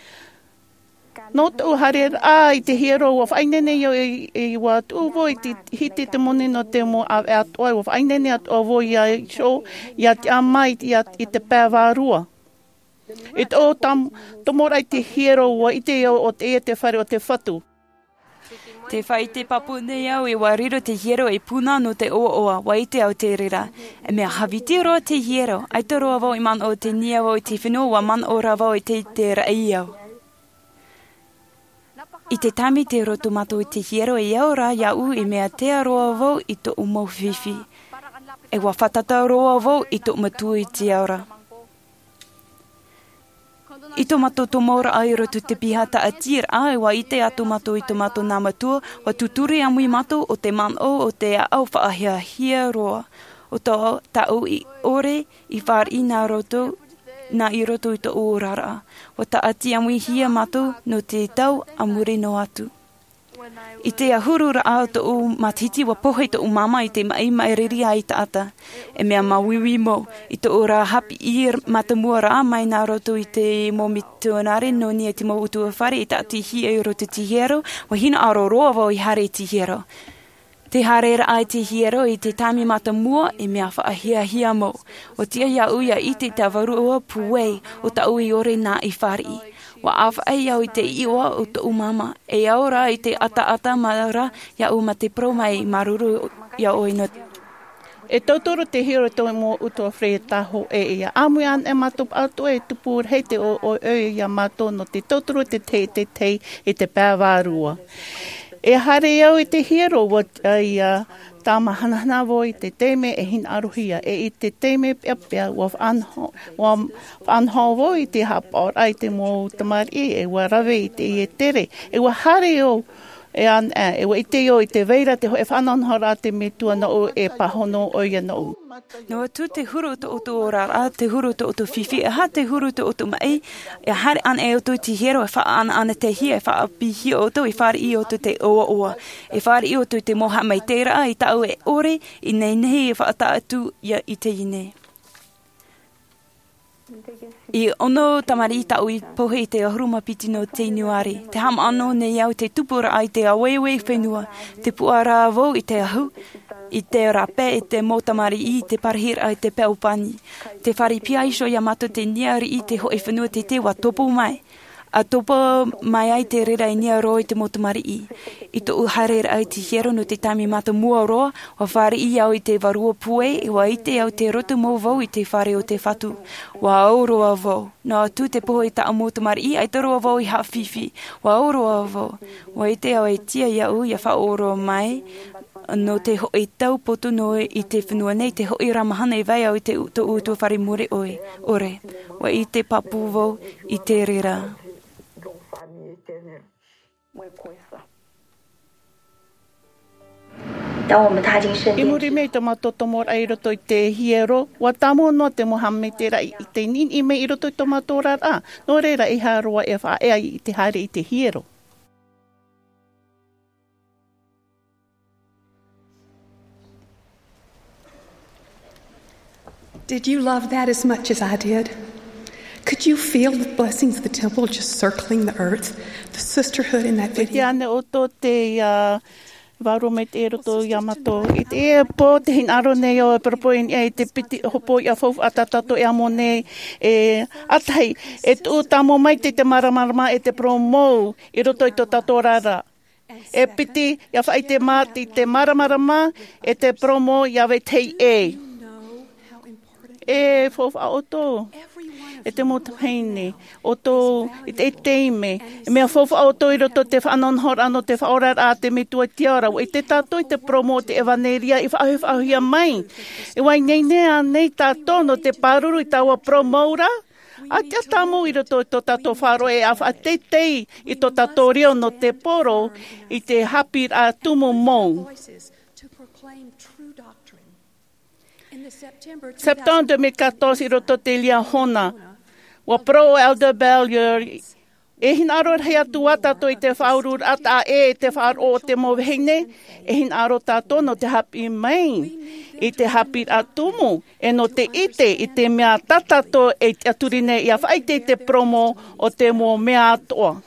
Speaker 5: No tu hare ai te hero, wa whainene yo e wa tuvo i te hiti te mone no te mo a atoa, wa whainene at ovo i a show, i a te amai i te pēwarua. E tō tomorai te hero wa i te o te e te whare o te whatu.
Speaker 4: Te whai te papu nei au e wariro te hiero e puna no te oa wa i te au te rira. E mea hawiti roa te hiero, ai te roa wau i man o te nia wau i te whenua wa man o ra wau i te rai au. I te tami te roto mato i te hiero e au ra iau i mea te roa wau i to umau whiwhi. E wa whatata roa wau i to matu i te aura. I tō mato tō maura ai roto te pihata a tir ai wa i te atu mato i tō mato nā matua wa tuturi amui mato o te man o te au whaahia hia roa. O tō tau i ore i whar i nā roto nā i roto i tō ōrara. O ta ati amui hia mato no te tau amuri no atu. I te ahurura au tō matiti wa pohe tō mama i te mai riri ai ta ata. E mea mawiwi mo i tō ora hapi i matamua rā mai nā roto i te momi tuanare no nia te mo utua whare i ta ati hi e roto ti hiero wa hina aro roa wau i hare ti hiero. Te harera ai te hiero i te tami matamua e mea whaahia hia mo. O tia ia uia i te tawarua puwei o ta ui ore nā i whari. Wa awha ai au i te iwa o te umama. E aura i te ata mara ia uma te promai maruru ia o ino.
Speaker 5: E tautoro te hero tō mō utoa whre taho e ia. Amui an e matop atu e tupur hei te o e ia mato no te tautoro te e te pēwarua. E hare au i te hero wa ia tāma hanahana wo i te teime e hin aruhia. E i te teime pia wa anho wo i te hapor ai te mō tamari e wa rawe i te i e tere. E wa hare au e an e wa i te o i te veira te ho e whanonhora te metua na o e pahono o ia na o.
Speaker 4: No tu te huru to o orara, te huru to o whiwhi, e ha te huru to o mai, e hare an e o tu te hero, e wha an te hi, e wha api hi o tu, e whare i o tu te oa. E whare i o tu te moha mai tera, i tau e ore, i nei nehi e wha ata atu ia i te ine. I ono tamari tau i pohe i te ahuruma piti no te inuari. Te ham ano nei au te tupura ai te awewe whenua, te puara vau i te ahu, i te rape e te motamari i te parihira i te peupani. Te whari pia iso ia mato te niari i te hoe whenua te wa topo mai. A topo mai ai te rera i nia roa i te motamari i. I to uharera ai te hiero no te tami mata mua roa, wa whare i au i te varua pue, i wa i te au te roto mō vau i te whare o te whatu. Wa au roa vau. No tu te poho i ta motamari i, ai te roa vau i hawhiwhi. Wa au roa vau. Wa i te au e tia i au i a whaoro mai, no te hoi tau poto noe i te whenua nei, te hoi ramahana i vai au i te utua whare more ore. Wa i te papu vau i te rera.
Speaker 5: I muri mei te matoto mora i roto i te hiero, wa tamo no te mohame te rai i te nin i mei i roto i te matora rā. No reira i haroa e wha ea i te haere i te hiero.
Speaker 2: Did you love that as much as I did? Could you feel the blessings of the temple just circling the earth? The sisterhood in that video?
Speaker 5: Ia ne o tō te waro me te roto Yamato. I te e po te hin aro nei o e parapoin e te piti hopo i a fofu atatato e amo nei e atai. E tu tamo mai te maramarama e te promo i roto i tō tatorara. E piti ia whai te mati te maramarama e te promo ia we tei e. E fofu a oto. E te motapeine, o tō, i te teime, e mea fofu au tō i roto te whanonhor ano te whaorar a te mitua tiara, i te tātou i te promo te evaneria i whaahia mai. E wai nei nea nei tātou no te paruru i taua promoura, a te atamu i roto i tō tātou wharo e a whatetei i tō tātou reo no te poro i te hapir a tumu mou. September 2014 i roto te lia hona. Wa pro Elder Bellier E hin aro hea tua tato I te whaurur ata te whaaro o te mowhine, e hin aro tato no te hapi mai, I te hapi atumu, e no te ite, I te mea tatato e te aturine I a whaite te promo o te mo mea atoa.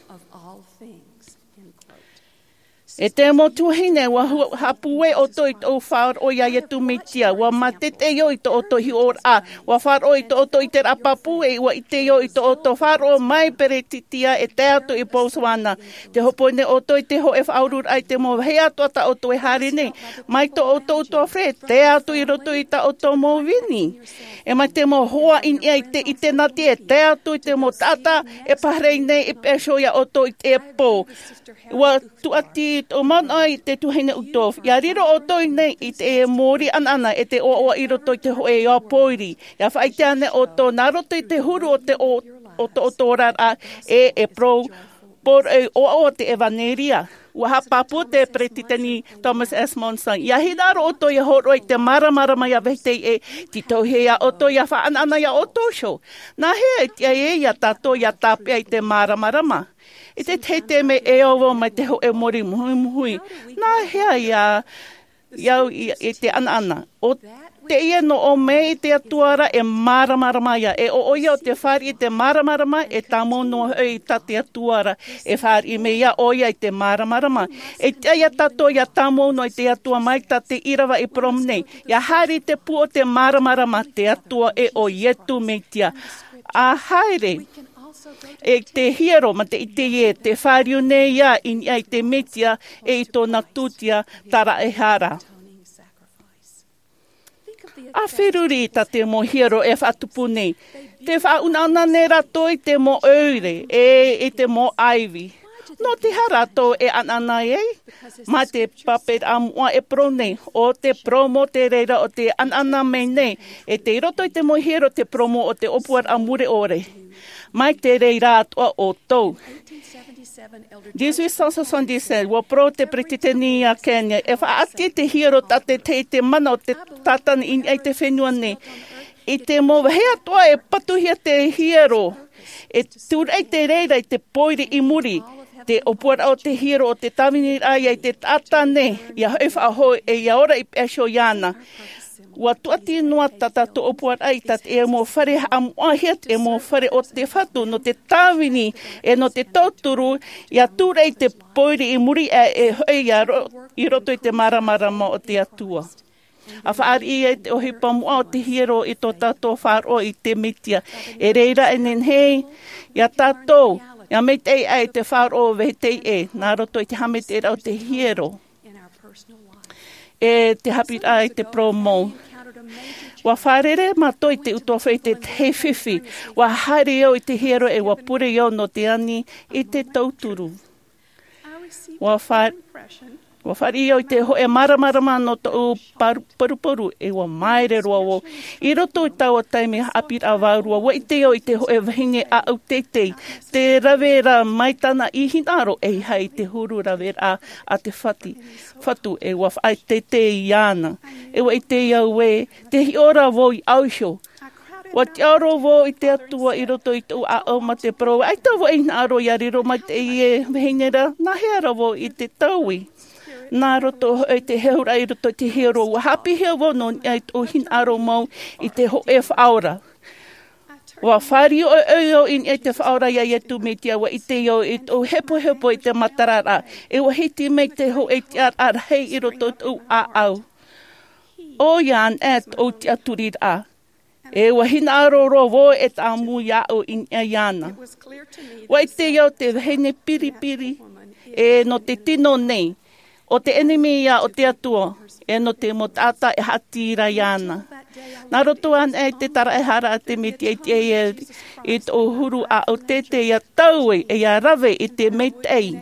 Speaker 5: E te mo tuhine wa hapue o toi tō whaar o ia tu mitia, wa matete yo I to o tohi or a, wa whaar o I to o toi te rapapu e wa ite yo I to o to whaar o mai pere titia e te atu I Botswana. Te hopone o toi te ho e whaurur ai te mo hea toata o toi harine, mai to o to whre, te atu I roto I ta o to mo vini. E mai te mo hoa in ia I te nati e te atu I te mo tata e pahrene I peshoia o toi te po. Wa tuati o mana I te tuhine utof. Ia riro o toi nei I te e mori anana e te o I roto I te hoe o poiri. Ia whaite ane o to naroto I te huru o te o to rara e pro por e o te evaneria. Ua hapapu te pretitani Thomas S. Monson. Ia hinaro o to I horo I te maramarama ia vete e tito hea o to ia whaanana ia o to sho. Nā hea tia e ia tato ia tapea I te maramarama. I te tete me e owo mai te ho e mori muhui. Nā hea ia te ana. O te ia no o me I te atuara e maramarama ia. E o ia o te whari I te maramarama e tamo no I ta te atuara. E whari me ia o ia I te maramarama. E te ia tato ia tamo no I te atua mai ta te irawa I promnei. Ia hari te pu o te maramarama te atua e o ietu meitia. A haere. E te hiero ma te ite e te whāriu nei ia I te metia e I tōna tūtia tara e hara. A whiruri ta te mo hiero e whatupu nei. Te whaunana ne rato I te mo eure e te mo aivi. No te harato e anana e, ma te papet amua e pro nei, o te promo te reira o te anana me nei, e te roto I te mo hiero te promo o te opuar amure ore. Mai te reira atua o tau. 1877, wa pro te pretiteni a Kenya, e whaati te hiero tate te mana o te tatani in ei te whenua nei. I te mo hea toa e patuhia te hiero, e turei te reira I te poiri I muri, te opuara o te hiero o te tawini ai ai te tatane, ia hewha aho e ia ora I pesho iana. Ua tuati noa tata to opuara ai tat e mo whare amuahiat e mo whare o te whatu no te tawini e no te tauturu ia tūrei te poiri I muri e hoi I roto I te maramarama o te atua. A whaari e te ohi pamua o te hiero I tō tato wharo I te mitia. E reira e nen hei, ia tato, ia me te ai te wharo vehe te e, nā roto I te hamete o te hiero. E te hapit ai te promo. Wa wharere matoi te utowhai te whiwhi. Wa haere au I te hiero e wa pure au no te ani I te tauturu. Wa whari au I te ho e maramarama no tau paruparu e wa maere roa wo. I roto I taua taime apir a wārua. Wa I te au I te ho e wahine a au tetei. Te rawera maitana I hinaro e hai te huru rawera a te whatu e wa whai tetei iana. E wa I te au e te hiora wo I auho. Wa te aro wo I te atua I roto I tau a au ma te pro. Ai tau wo I aro I ariro mai te e wahinera. Nā heara wo I te taui. Nā roto e te heura I roto te hero. Wa hapi hea wono I o hin aro mau I te ho e whaora. Wa whari o in e te whaora ia e tu me tia wa I te o I o hepo I te matarara. E wa hiti me te ho e te ar hei I roto tu a au. O ian et o te aturir a. E wa hina aro ro wo e ta amu ia o in e iana. Wa I te o te hene piripiri e no te tino nei. O te enemi ia o te atua, e no te motata e hatira iana. Nā roto an e te tara e hara a te miti e te e o huru a o te ia taue e ia rave I te meitei.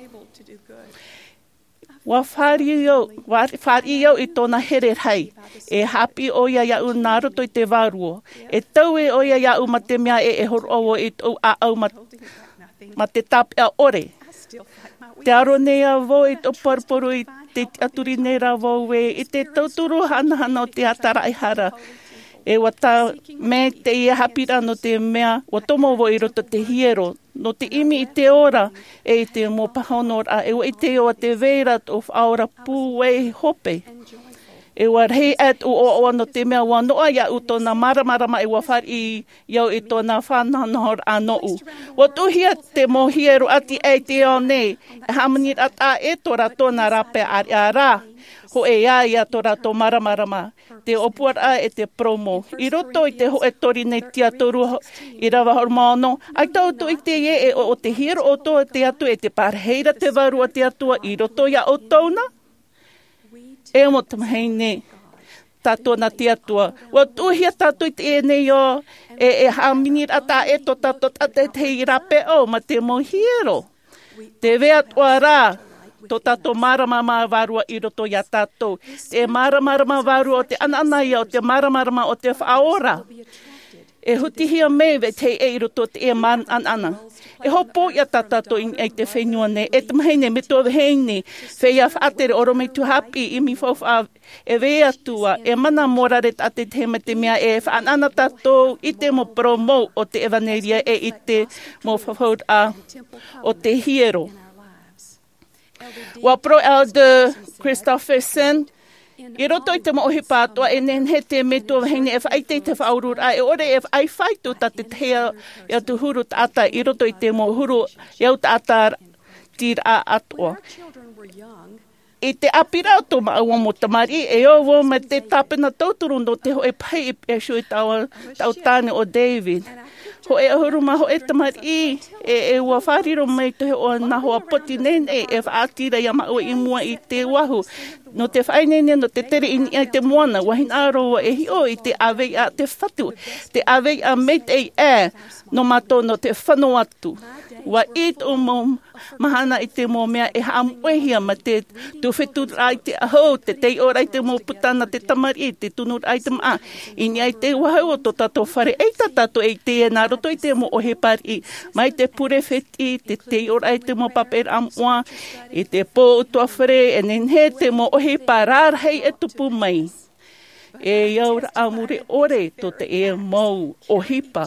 Speaker 5: Wa whari au I tōna here hei, e hapi o ia iau nā roto I te wārua. E taue o ia iau ma te mea e horo owo I tō a au ma te tapea ore. Te aro nei a vo I tō parporu I te aturi nei ra vo e I te tauturu hana o te atara I hara. E wata me te ia hapira no te mea, wa tomo wo I roto te hiero, no te imi I te ora, e te mo pahonor a, e wa I te o te veirat of aura pū e hope. E wa rei at o no te mea wa noa ia u tōna maramarama e wa whari iau I tōna whanahor anō u. Wa tuhia te mo hiero ati e te o nei, e hamanit at a e tora tōna rape ari a rā. Ho e ia tora tō maramarama, te opuar a e te promo. I roto I te ho e tori nei tia toru I rawa hormono. Ai tau to I te e o te hiero o tō te atu e te parheira te varua te atua I roto ia o tōna. E mo tamahine tato na te atua. Wa tuhia tato I te e nei o e haminir ata e to tato tate te I rape o ma te mo hiero. Te vea tua rā. Tō tato maramama varua I roto ia tato. Te maramarama varua o te ananaia o te maramarama o te whaora. E hutihia mewe te e I roto te e man anana. E hopo ia tato I te whenua ne. E tamahine me tō heine. Whea whaatere oro me tuhapi I mi whawha e wea tua. E mana moraret ate te me te mea e whanana tato I te mo promo o te evaneria e I te mo whawhaut a o te hiero. Wa pro elder Christopherson, I roto I te mohi pātua e nen he te metua hene e whaite te whaurura e ore e whai whaitu ta te tea ia tu huru tata I roto I te mo huru iau tata tira atua. I te apira o tō maua mo tamari e owo me te tapena tauturu no te ho e pai e shui tau tāne o David. Ho e ahuruma ho e tamari e ua whariro mei te o naho a poti nene e whaatira ia mau I mua I te wahu. No te whainene no te tere I te moana wahin aroa e hio I te awei a te whatu. Te awei a mei te e no mato no te whano atu. Wa I tō mo mahana I te mo mea e haamwehia ma te tuwhetu rai te aho, te tei o rai te mo putana te tamari, te tunu rai te maa. Ini ai te wahau o tō tato whare, ei tato ei te e nā roto I te mo ohe pari. Mai te pure wheti, te tei o rai te mo paper amua, I te pō o tō whare, e nen he te mo ohe parar hei e tupu mai. E iaura amure ore tō te e mau o hipa.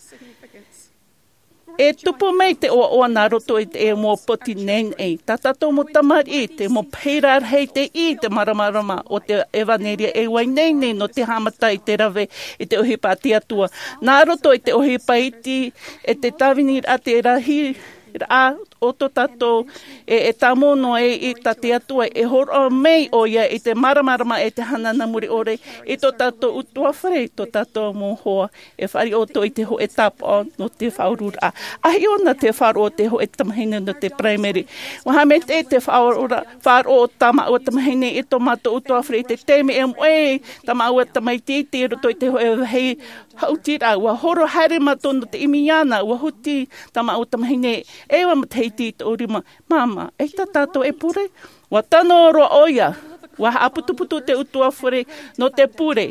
Speaker 5: E tupu mei te oa nā roto I te e mō poti nen ei. Tatato mo tamari te mo peirar hei te I te maramarama o te evaneria e wai nei no te hamata I te rave I te ohipa ati atua. Nā roto I te ohipa iti e te tawinir a te rahi a o to tato e tamono e I tate atua e horo mei o ia I te maramarama e te hanana muri ore I to tato utua whare to tato mo hoa e whari o to I te ho e tapa no te whaurura. Ahi ona te wharo o te ho e tamahine no te primary. Waha me te whaurura wharo o tama o tamahine I to mato utua whare te teme e mwe tama ua tamai te roto I te ho e hei hautira ua horo haere mato no te imiana ua huti tama o tamahine ewa matei ti orima mama e tato e pure wa tano ro oia wa aputuputu te utua whare no te pure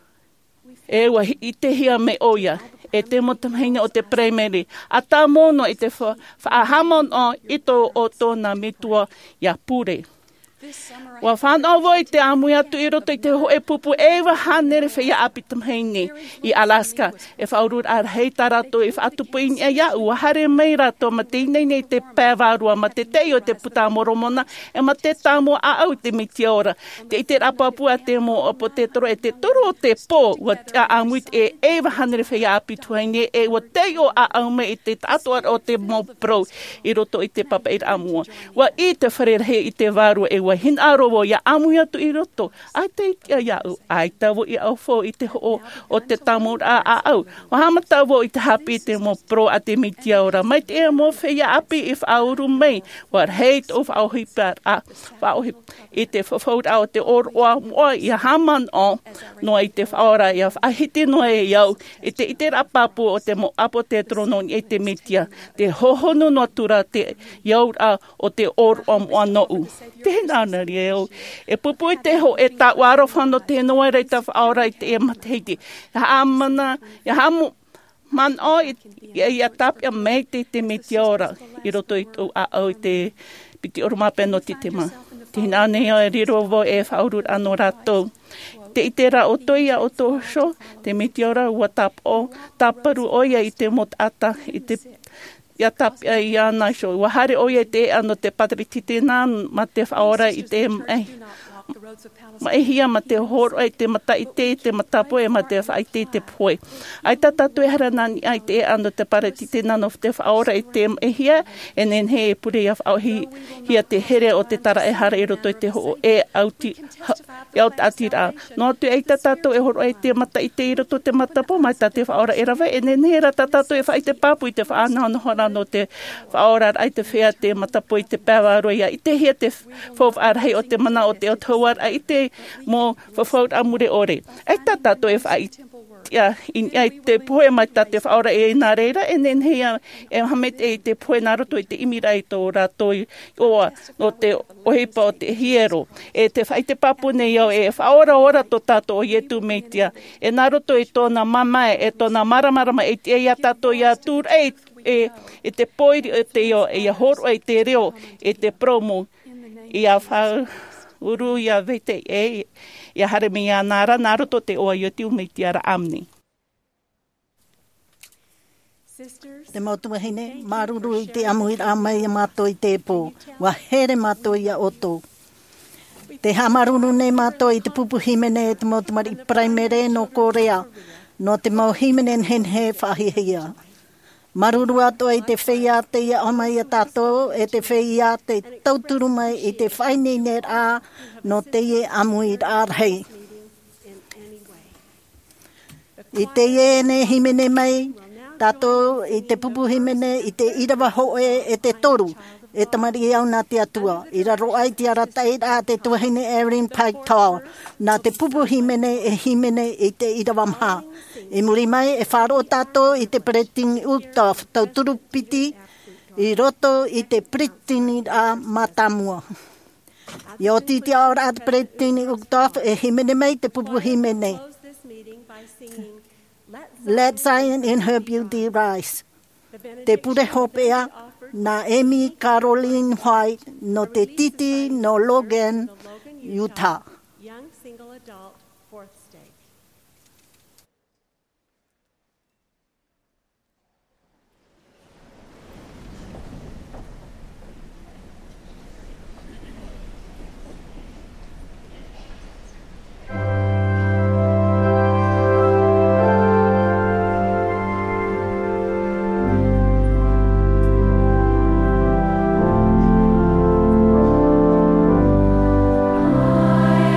Speaker 5: e wa I te hia me oia e te motamahine o te primary a tā mono I te whaahamon o ito o tōna mitua ia pure. Wa whanau voi te amui atu I roto I te ho e pupu e wa hanere whea api tamhaine I Alaska. E whaurur ar hei tarato e whaatupu I nia iau. Wa hare mei rato ma te inei te pēwarua ma te tei o te puta moromona e ma te tāmo a au te miti ora. Te I te rapapua te mo opo te toro e te toro o te pō wa te amui e wa hanere whea api tuhaine e wa tei o a au me I te tatoar o te mo pro I roto I te papa I amua. Wa I te wharerehe I te warua e wa hin arowo ia amu atu I roto. Ai te ia iau. Ai tawo I au fo I te ho o te tamur a au. Wa hamata wo I te hapi te mo pro a te mitia ora. Mai te ea mo whea api I whauru mei. War heit of au hipar a whauhip. I te whafaut au te oroa moa I haman o no I te whaora ia ahiti no e iau. I te rapapu o te mo apo te trono I te mitia. Te hohonu no tura te iau a o te oroa moa no u. Tēnā nari e pupu I te ho e tā waro whano te noa rei ta whaora I te e mateiti. Ia amana, ia hamu man o ia tapia mei te miti ora I roto I tō a au te piti oruma peno ti te ma. Tēnā nei o e riro vo e whaurur ano ratou. te itera o toia o tosho, te mitiora ua taparu oia i te motata, i te ia tapia i ana sho. Ua hare oia te ano te patrititena ma te whaora i te ma ehia ma te horo ai te mata i te matapo e ma te whai te poe. Ai tatatu e haranani ai te ano te patrititena no te whaora i te ehia, e nen he e pure ia whao hia te here o te tara e hara e roto i te ho e auti atira. No tu e tatatu e horo ai te mata i te roto te matapo, mai ta te whaora e rawa, e nen he ra tatatu e whai te papu i te whaana hora no te whaora ai te whea te matapo i te pāwaroia. I te hia te whov arhei o te mana o te o tauar, ai te mo whawhaut amure ore. Ai tatato e whai ai te poe mai ta te whaora e nā reira, e nen hea e hamet e te poe nā roto i te imirai tō rātoi oa no te ohipa o te hiero. E te whai te papu nei au e whaora ora tō tato o ietu meitia. E nā roto i tōna mamae, e tōna maramarama e te ia tato ia tūr e te poiri o te io, e ia horo e te reo, e te promo, i a whau uru ia vete ia hare mi a nara, naro to te oa iotiu me te ara amni.
Speaker 3: Te mautua hine, maruru i te amuir amai a mato i te pō, wa here mato i a oto. Te hamaruru ne mato i te pupu himene e te mautumari praimere no Korea, no te mau himene hen he whahihia. Maruru ato i te whea te ia amai a tātou, e te whea te tauturu mai i te whainene rā no te ie amui rārhei. I te ie ne himene mai, tātou i te pupu himene, i te irawa hoe e te toru, e tamari au nā te atua. I raro ai te aratai rā te tuahine Erin Pike Tower, nā te pupu himene e himene i te irawa maha. E muri mai e wharo tātou i te Pretini Uktaf, tau turupiti, i roto i te Pretini a Matamua. I o titi aora at Pretini Uktaf e himene mai te pupu himene. Let Zion in her beauty rise. Te pure hopea na Amy Caroline White no te titi no Logan, Utah.
Speaker 8: Young single adult, 4th state.
Speaker 9: I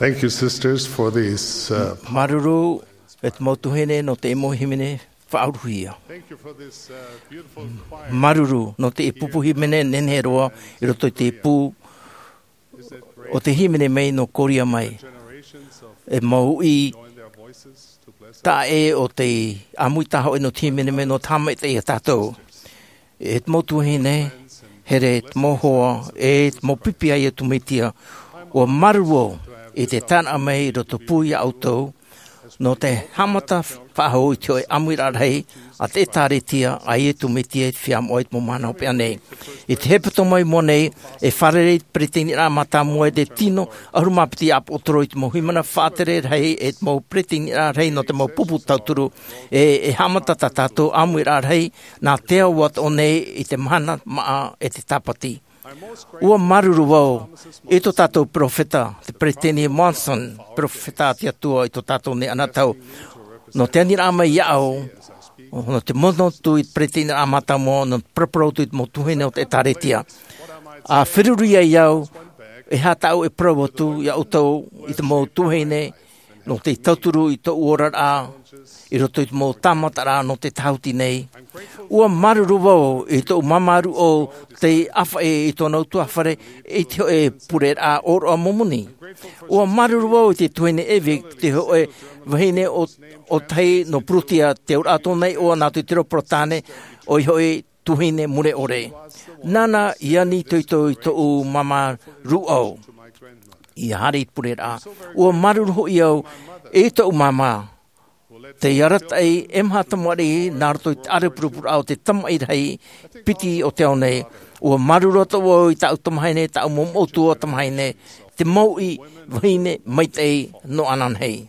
Speaker 9: Thank you, sisters, for these.
Speaker 10: Maruru et motuhene no te mohimene whauruhia.
Speaker 9: Thank you for this beautiful choir.
Speaker 10: Maruru no te pupuhimene nenheroa I roto te pu o te himene mei no koria mai. E maui ta e o te amuitaho e no himene mei no tama te e tatou. E te motuhene here te mohoa e te mopipia e tumitia o maruru I te tana mei roto pui autou no te hamata whahau I te oi amuira rei a te tāretia a e tu metia te whiam oit mo mana opea nei. I te hepato mai mo nei e wharerei pretini rā mata moe de tino arumapiti ap otoro I te mo himana whātere rei e te mo pretini rā rei no te mo pupu tauturu e hamata tatato amuira rei nā tea wat o nei I te mana maa e te tapati. Ua maruru wau, I tō tātou profeta, te Preteni Monson, profeta te atua I tō tātou ne anatau. No te anira ama iau, no te mono tu I Preteni amata mo, no praparo tu I mo tuhene o te taretia. A whiruria iau, e hatau e prau tu, ia utau I te mo tuhene, no te tauturu I tō uora rā, I roto I te mo tamata rā no te tauti nei. Ua maruru wau I tō mamaru o te awha I tō nautu awhare I te e pure rā oro a momuni. Ua maruru wau I te tuene ewe te ho e wahine o tei no prutia te ura ato nei o nā tu tiro protane o I hoi tuhine mure ore. Nana iani toitoi tō u mamaru au. I hari pure rā. Ua maruru ho I au I tō mama. Te yaratai e mahatamari nārato I te arepurupura au te tamai rei piti o te au nei. Ua marurota o I tau tamahaine, tau momotu o tamahaine, te maui wahine maitei no anan hei.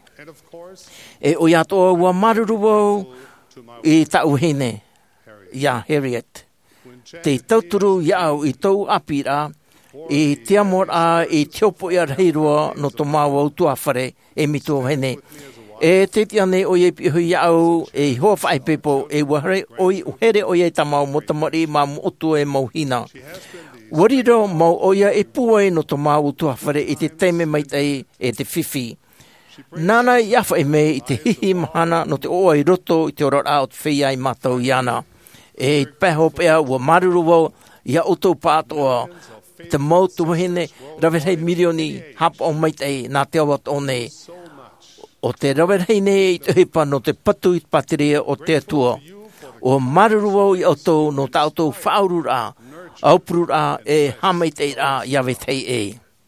Speaker 10: E o iato ua maruru o I tau hine, ia Harriet. Te tauturu iau I tau apira, I te amor a I te opo ia reirua no to mau au tuawhare e mito hene. E te tiane o ye pihui au e hoa whai pepo e wahare oi uhere o ye tamau motamari ma motu e mauhina. Wariro mau oia e puai no to mau utuawhare I te teime maitei e te whiwhi. Nana I awha e me I te hihi mahana no te oa I roto I te orara o te whia I matau iana. E peho pea ua maruru wau ia oto pātoa te mau tuwahine rawehei milioni hapa o maitei nā te awat o nei. O te rawerhei nei I te hipa no te patu I patirea o te atua. O maruru au I autou no ta autou whauru rā, aupuru rā e hamaitei rā iawetei e.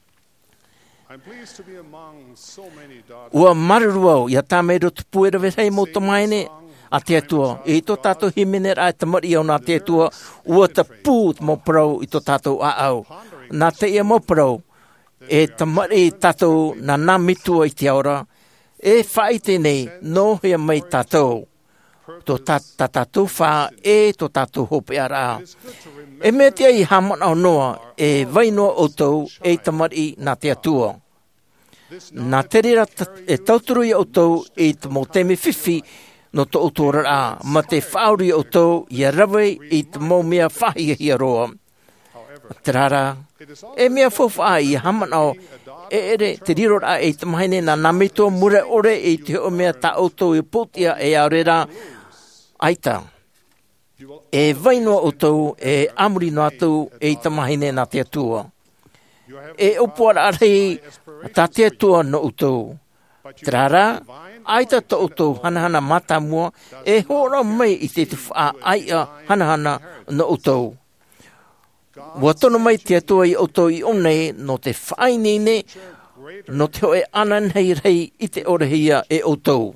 Speaker 10: Ua maruru au ia tāmei rotu pue rawerhei mo tamaine a te atua. E to tātou himene rā e tamari au nā te atua ua ta pūt mo parau I to tātou a au. Nā te ia mo parau e tamari tātou na nā mitua I te aura. E whaite nei, no hea mai tātou. Tō tātou wha e tō tātou hope ara. E mea tia I hamana o noa, e wainoa o tau e tamari nā te atua. Nā te rira e tauturu I o tau e te mo teme whiwhi no tō utora rā. Ma te whauri o tau I a rawe I te mo mea whahi hia roa. Te rara, e mea whawha I hamana o e ere te riro rā e te mahaine nā namito mure ore e te o mea ta auto I putia e aurera aita. E wainoa o tau e amuri no atu e te mahaine nā te atua. E upuara arei tā te atua no utau. Te rara, aita ta utau hanahana mata mua e hora mai I te wha aia hanahana no utau. Wa tono mai te atua I auto I onei no te whainene no te hoe anan hei rei I te orehia e auto.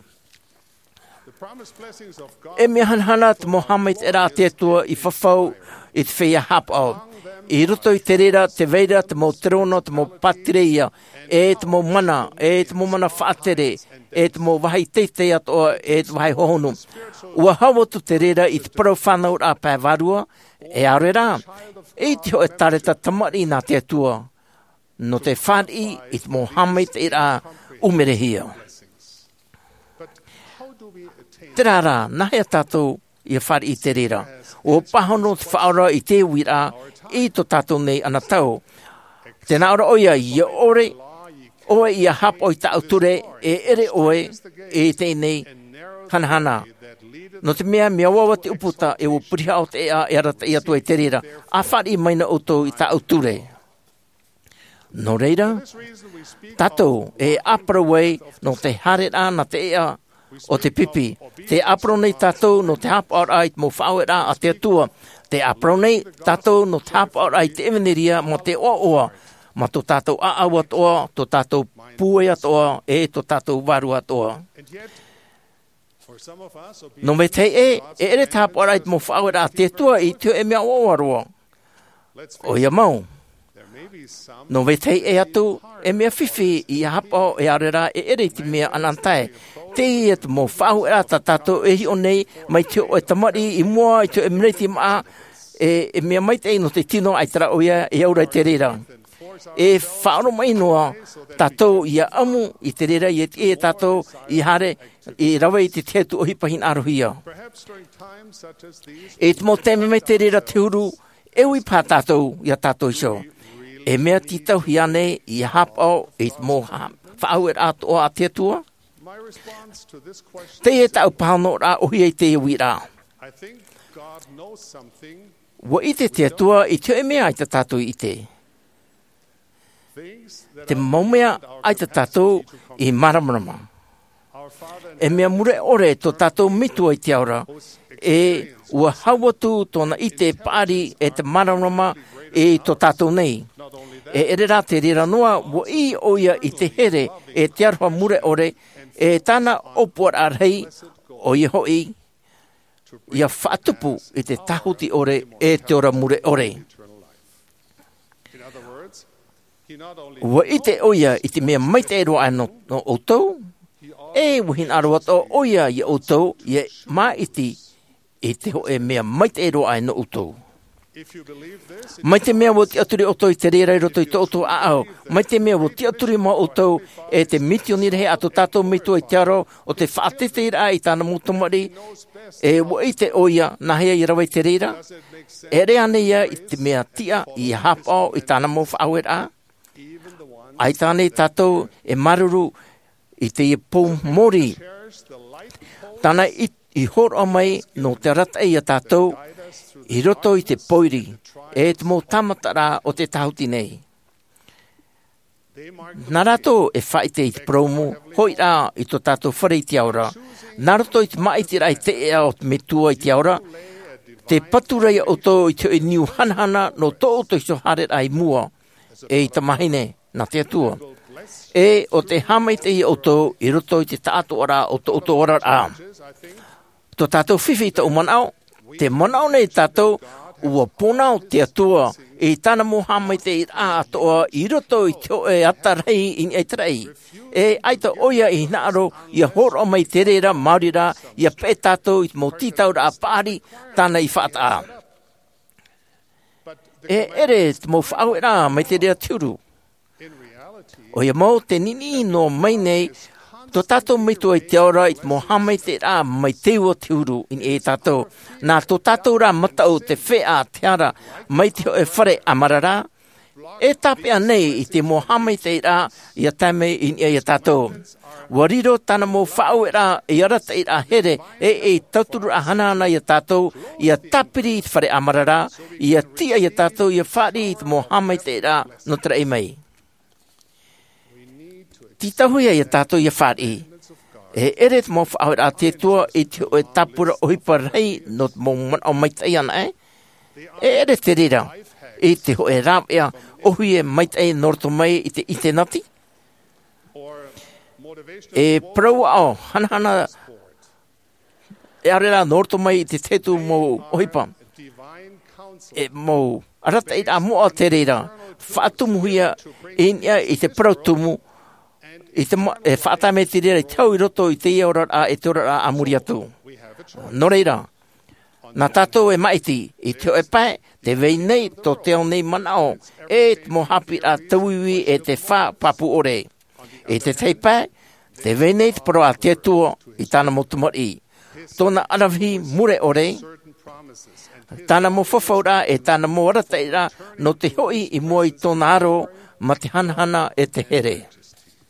Speaker 10: E mea hanhana te Mohammed e rā te atua I whawhau I te whea hap au. I roto I te rera, te veira, te mo terono, te mo patireia, e te mo mana, e te mo mana whaatere, e te mo wahi teitei atoa, e te wahi hohonu. Ua hawotu te rera I te parau whanau rā pā warua, e aure rā. E te hoe tareta tamari nā te atua. No te whari I te Mohammed e rā umerehia. Te rā, nahea tātou I a whari I te rera. O pahono te whaora I te wira I to tātou nei ana tau. Te naora oia I ore Oe ia hapo i tau ture e ere oe e tēnei hanahana. No te mea wawa te uputa e o puriha o te ea e arata i atu e te reira. A whari maina o tō i tau ture. No reira, tātou e aprawei no te harera na te ea o te pipi. Te apro nei tātou no te hapa ora i mo whauera a te atua. Te apro nei tātou no te hapa ora i te emeneria mo te oa. Ma tō tātou aaua toa, tō tātou pūea toa, e tō tātou warua toa. No me te e ere te hapa ora i mo whauera a te atua i te e mea oaroa. O ia mau. No me te e atu e mea whiwhi i hapa e arera e ere te mea anantai. Te i atu mo whauera ta tātou e hi o nei mai te o e tamari i mua i te e mreti maa e mea mai te no te tino ai tera oia e aura i te reira. E whaaro mai noa tātou i a amu i te reira i e tātou i hare i rawa i te teatu o hipahin arohia. E te mo teme mai te reira te uru e ui pā tātou i a tātou iso. E mea titau hi ane i a hapao e te mo whaau e rātu o a teatua. Te e tau pāno rā ohi e te iwi rā. Wa i te teatua i te mea i te tātou i te. Te maumea ai te tātou i maramarama. E mea mure ore tō tātou mitua i te aura. E ua hauatu tōna i te pāri e te maramarama e tō tātou nei. E ere rā te rira noa wa i oia i te here e te aroha mure ore e tāna opua rei o i hoi ia whaatupu i te tahuti ore e te ora mure ore. Wa i te oia i te mea maite e roa no outou, e wahin aroat o oia i outou, i mā iti i te ho e mea maite e roa no outou. Mai te mea wo te aturi outou i te reira i roto i te outou aao, mai te mea wo te aturi ma outou e te mitionire he ato tātou mitua i te aro o te whaatete ira i tāna mūtomari, e wo i te oia na hea i rawa i te reira, e rea neia i te mea tia i hapao i tāna mō whaauer a, ai tāne tātou e maruru i te pō mori. Tāna i horo mai no te rata i a tātou i roto i te poiri e te mō tamatara o te tahuti nei. Nā rato e whaite i te promo, hoi rā i tō tātou whare i te aura. Nā rato i te maiti rai te ea o te metua i te aura. Te paturei o tō i te niu hanahana no tō o tō i so hare rai mua e i tamahine. Na te atua. E o te hamaite i o tō i roto i te tātou ora o tō ora rā. Tō tātou whiwhi ta umanao, te manao nei tātou ua ponao te atua i tāna mō hamaite i rā atoa i roto i te oe atarei i ei terei. E aita oia i nāro i a horo mai te reira Māori rā i a pē tātou i mō titau rā pāri tāna i whātaa. E ere te mō whaau rā mai te rea tiuru. O ia mau te nini no mai nei, tō tātou mitua i te aura i te mohamai te rā mai teua te uru in e tātou. Nā tō tātou rā matau te whea te ara mai te o e whare amarara, e tāpea nei i te mohamai te rā i a tāme in e tātou. Wariro tāna mō whau e rā i arata i rā here e tauturu a hanana i a tātou i a tāpiri i te whare amarara, i a tia i a tātou i a whari i te mohamai te rā no tera i mai. Titahuia i a tātou i a whāri. E ere te mō whaau rā te tua i te o e tapura o hipa rei no te mō mana o maitai ana e. E ere te rira i te ho e rāpea ohui e maitai norto mai i te nati. E prau au hanahana e are rā norto mai i te tetu mō ohipa. E mō arata i rā mua te rira. Whaatumuhia i te prautumu i te whaatame te rira i tau i roto i te ora e te ora a muri atu. No reira, nā tātou e maiti i te o e pai, te vei nei tō te o nei manao, e te mohapi a tauiwi e te wha papu ore. E te tei pai, te vei nei te paroa te tua i tāna motumari. Tōna arawhi mure ore, tāna mo whawhaura e tāna mo arataira no te hoi i mua i tōna aro ma te hanahana e te here.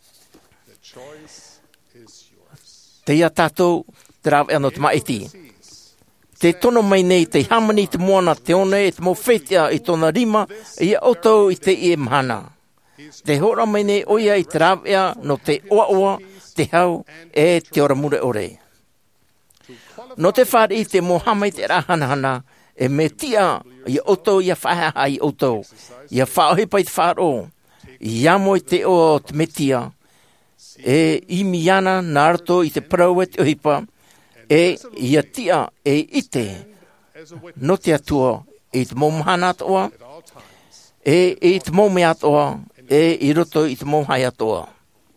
Speaker 10: te ia tātou te rāw e no te maiti. Te tono mai nei te hamani te moana te one e te mo whetia i tona rima i a oto i te e mahana. Te hora mai nei oia i te rāw ea no te oa te hau e te ora mure ore. No te whare i te mohamai te rahanahana e me tia i oto i a whahaha i oto. I a whaohipa i te wharo. I amo i te o te metia. E i miana nārto i te parau e te ohipa. E i a tia e ite. No te atua i te momhana atoa. E i te mome atoa. E i roto i te momhai atoa.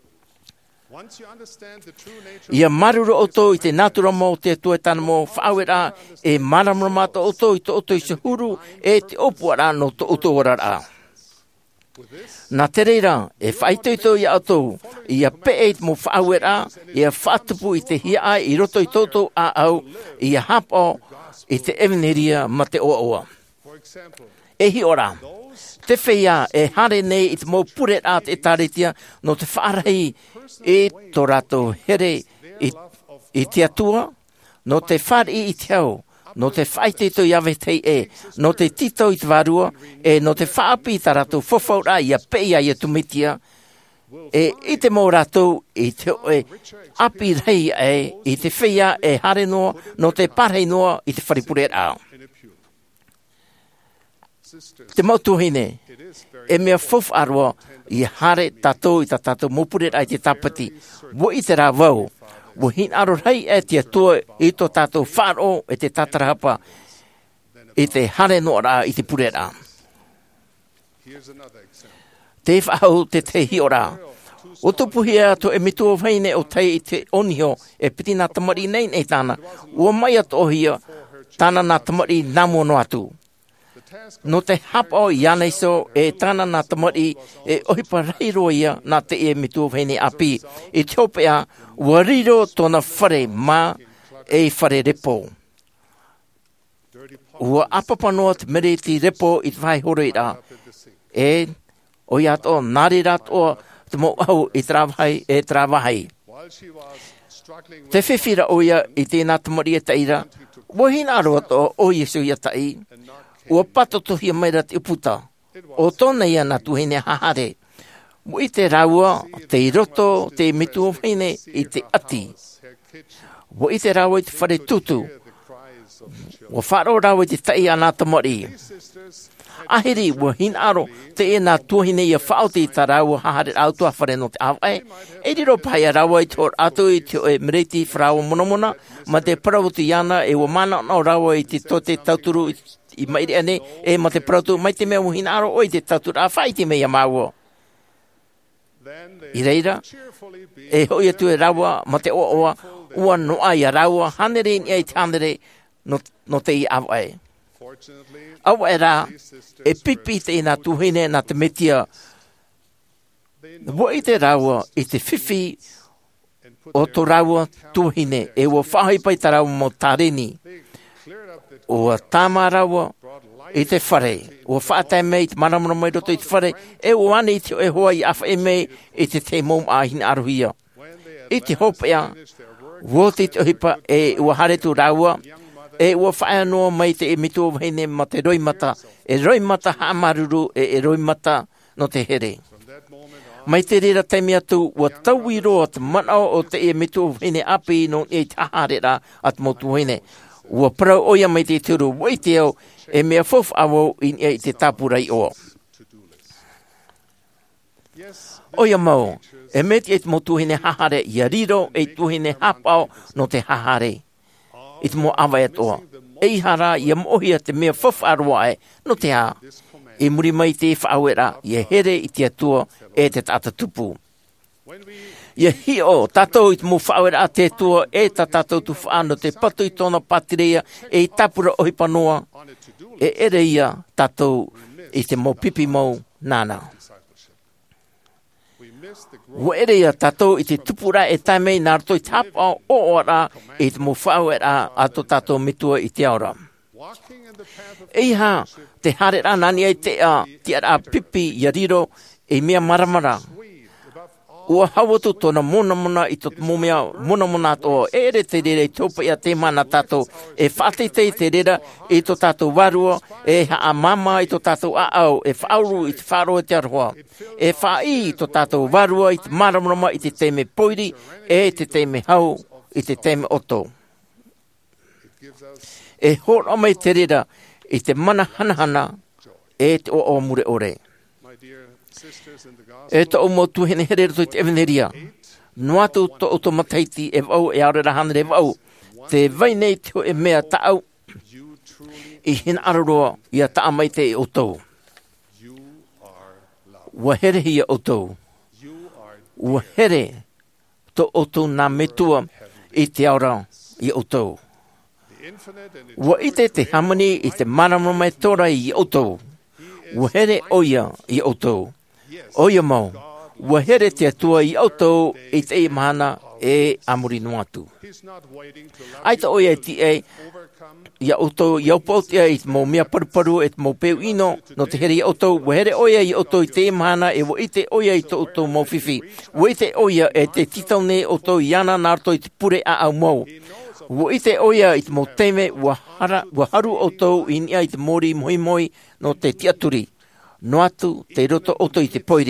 Speaker 10: Ia maruru oto i te natura mo te atua tana mo whaawera e maramramato oto i te oto i se huru e te opuara no te oto orara. Nā te reira e whaitoito i ato i a pee mo whaawera i a whatupu i te hia i roto i toto a au i a hapo i te eveneria ma te oa. E hi ora. Te whea e hare nei i te mō pure a te tāretia no te whārei e tō rato here i te atua, no te whare i te au, no te whaiteto i awe tei e, no te tito i te varua, e no te whaapi i tā rato whawhaura i a peia i a tumitia, e i te mō rato i te oe api rei e i te whea e hare noa, no te parhei noa i te wharipure a. Te mautuhine, e mea fof arwa i hare tatou i ta tatou mopure ai te tapati. Wo i te rā wau, wo hin aro rei e te atua i to tatou wharo e te tatarahapa i te hare no rā i te pure rā. Te whahau te hi ora. O tupuhia to e mitua whaine o tei i te onihio e piti nā tamari nei nei tāna. Ua mai atohia tāna nā tamari namo no atu. No te hapo i aneiso e tāna nā tamari e ohipa reiro ia nā te e mitua whaine api. I te hopea ua riro tōna whare mā e whare repo. Ua apapanoa te mereti repo i te whai horo i rā. E oi ato nāri rātoa te mo au i trawahai e trawahai. Te whiwhira oia i tēnā tamari e teira. Wahina aroa to o Yesu ia tai. Ua pato tohia maira te uputa. O tōna ia nā tuhine hahare. Mo i te raua, te roto, te mitua whaine i te ati. Mo i te raua i te whare tutu. Ua wharo raua i te tai anā tamari. Ahiri, ua hin aro, te e nā tuhine ia whaote i tā raua hahare autua whare no te awai. E riro pai a raua i tōr atu i te oe mereti wharaua monomona, ma te parau te iana e ua mana no raua i te tote tauturu i mairi ane, e ma te parautu mai te mea muhina aro oi te tauturu a whai te mea maua. I reira, e hoi atu e raua ma te oa ua noa i a raua, hanere ni ai te hanere no te i awai. Awa e rā, e pipi te ina tuhine na te metia. Wo i te raua, i te whiwhi o tō raua tuhine, e ua whahipai ta raua mo tareni. Ua tāma raua i te whare. Ua whaatai mei te maramara mai roto i te whare, e ua ane i te oe hoa i awha e mei i te te mom ahina aruhia. I te hopea, wo te ohipa e ua haretu raua, e ua whaeanoa mai te e mitua wahine ma te roimata, e roimata haamaruru e roimata no te here. Mai te rera teimi atu, ua tauwi roa te manao o te e mitua wahine api no e taharera at motu wahine. Ua parau oia mai te turu wai te au, e mea fof awo i te tapurai o. Oia mau, e meti e te mo tuhine hahare i a riro e tuhine hapao no te hahare. I te mo awa atoa. E hara i a mohia te mea fof arua e no te a. E muri mai te whaawera i a here i te atua e te tata tupu. Ia hi o tātou i te mo whaawera a te atua e ta tātou tu whaano te patu i tōna patirea e i tapura ohipa noa. E ere ia tātou i te mo pipi mau nāna. Wo ere ia tātou i te tupura e taimei nā rato i tāpa o ora i te mo whaawera a tō tātou mitua i te aura. Eiha, te hare rā nani ai te a pipi i a riro e mea maramara. ua hawatu tona mona i to mumea mona to ere te rere topa ia te mana tato e whatete te rera i to tato warua e haa mama i to tato aau e whauru i te wharo te aroa e whai i to tato warua i te maramrama i te teme poiri e te teme hau i te teme oto e hora mai te rera i te mana hanahana e te o mure ore e to o motu hene here to te eveneria noa tu to o to mataiti e vau e aurera hanere vau te vai nei te e mea taau i hina araroa i a taa mai te e o tau ua here hi o tau ua here to o tau nā metua i te aura i o tau ua ite te hamani i te maramama tora i o tau ua here oia i o tau oia mau, ua here te atua i autou i te e mahana e amuri nuatu. Aita oia ti e, i autou i aupautia i te mau mea paruparu e te mau peu ino, no te here i autou, ua here oia i autou i te e mahana e ua ite oia i te autou mau whiwhi. Ua ite oia e te titau ne autou i ana nārto i te pure a au mau. Ua ite oia i te mau teme, ua haru autou i nia i te mori moi moi no te tiaturi. No atu te roto oto i te poiri.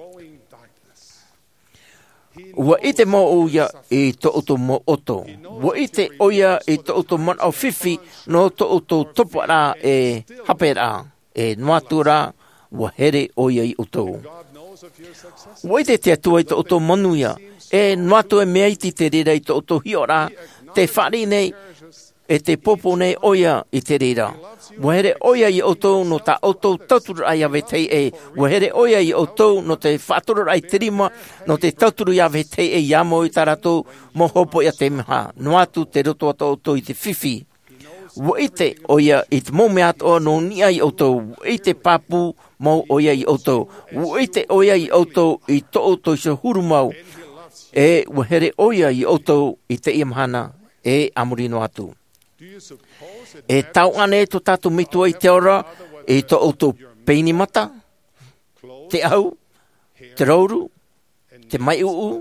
Speaker 10: Ua ite mo oia i to oto mo oto. Ua ite oia i to oto man au whiwhi no to oto topara e hapera e no atu ra ua here oia i oto. Ua ite te atua i to oto manuia e no atu e mea iti te rera i to oto hiora te whari nei e te popo nei oia i te rera. Ua here oia i otou no ta otou tauturu ai ave tei e. Ua here oia i otou no te whatoro ai terima no te tauturu i ave tei e iamo i taratou mo hopo i a te meha. No atu te roto ata otou i te whiwhi. Ua ite oia i te mome ato no nia i otou. Ua ite papu mau oia i otou. Ua ite oia i otou i to otou i se huru mau. E ua here oia i otou i te iamhana e amurino atu. E tau ane to tatu mitua i te ora e to auto peini mata, te au, te rauru, te mai uu,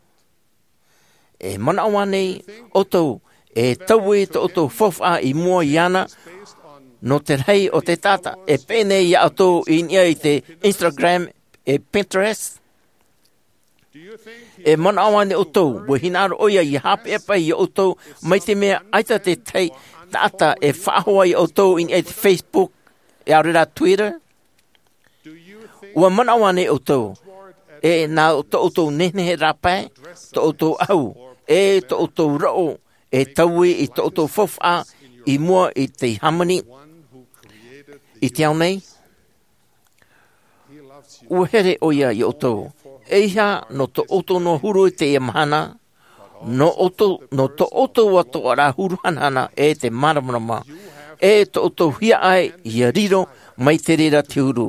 Speaker 10: e mana wane auto e tau e to auto fofa i mua i ana no te rei o te tata e pene i auto i nia i te Instagram e Pinterest. E mana awane o tau, wa hinaro oia i hape epa i o tau, mai te mea aita te tei tata e whahoa i o tau in e te Facebook, e aurera Twitter. Ua mana awane o tau, e nā to o tau nenehe rapai, to o tau au, e to o tau rao, e taui i to o tau fofa, i mua i te hamani, i te au nei. Ua here oia i o tau, eia no to oto no huru i te iamahana, no to oto wato ara huru hanana e te maramarama, e to oto hia ai i a riro mai te rera te huru.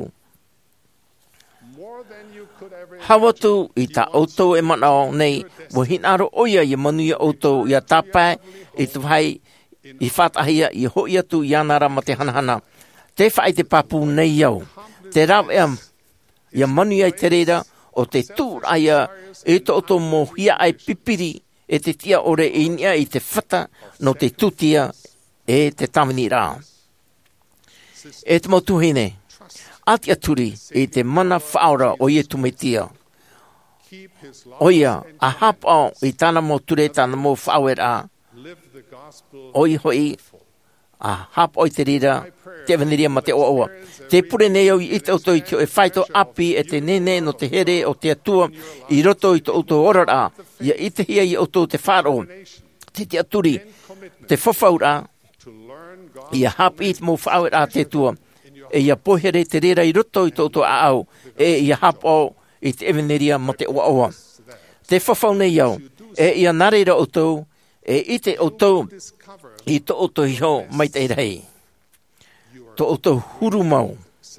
Speaker 10: Hawatu i ta oto e manao nei, wa hinaro oia i manuia oto i a tapai i te whai i whatahia i hoi atu i anara ma te hanahana. Te whai te papu nei au, te rau e i a manuia i te rera, o te tūraia e to oto mo hia ai pipiri e te tia ore e inia i te whata no te tutia e te tamini rā. E te motuhine, ati aturi e te mana whaora o ie tumetia. Oia, a hapao i tāna mo ture tāna mo whaoera. Oi hoi, a hapao i te rira, te veneria ma te oa. Te pure nei au i te auto i te e whaito api e te nene no te here o te atua i roto i te auto orara. Ia i te hia i auto te wharo, te aturi, te whawhaura, ia hapi i te mo whaura te tua, e ia pohere te rera i roto i te auto a au, e ia hapo i te eveneria ma te oa. Te whawhau nei au, e ia nareira auto, e i te auto, i te auto hiho mai te rei. To oto huru mau.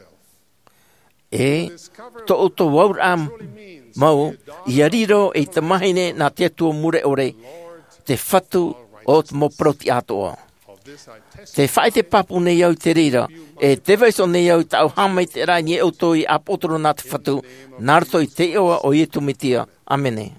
Speaker 10: E to oto waura mau i a riro e te mahine nā te atua mure ore te whatu o te mo proti atoa. Te whae te papu nei au te rira, e te vaiso nei au tau hamai te rai ni au toi a potoro nā te whatu, nārto i te oa o i tumitia. Amene.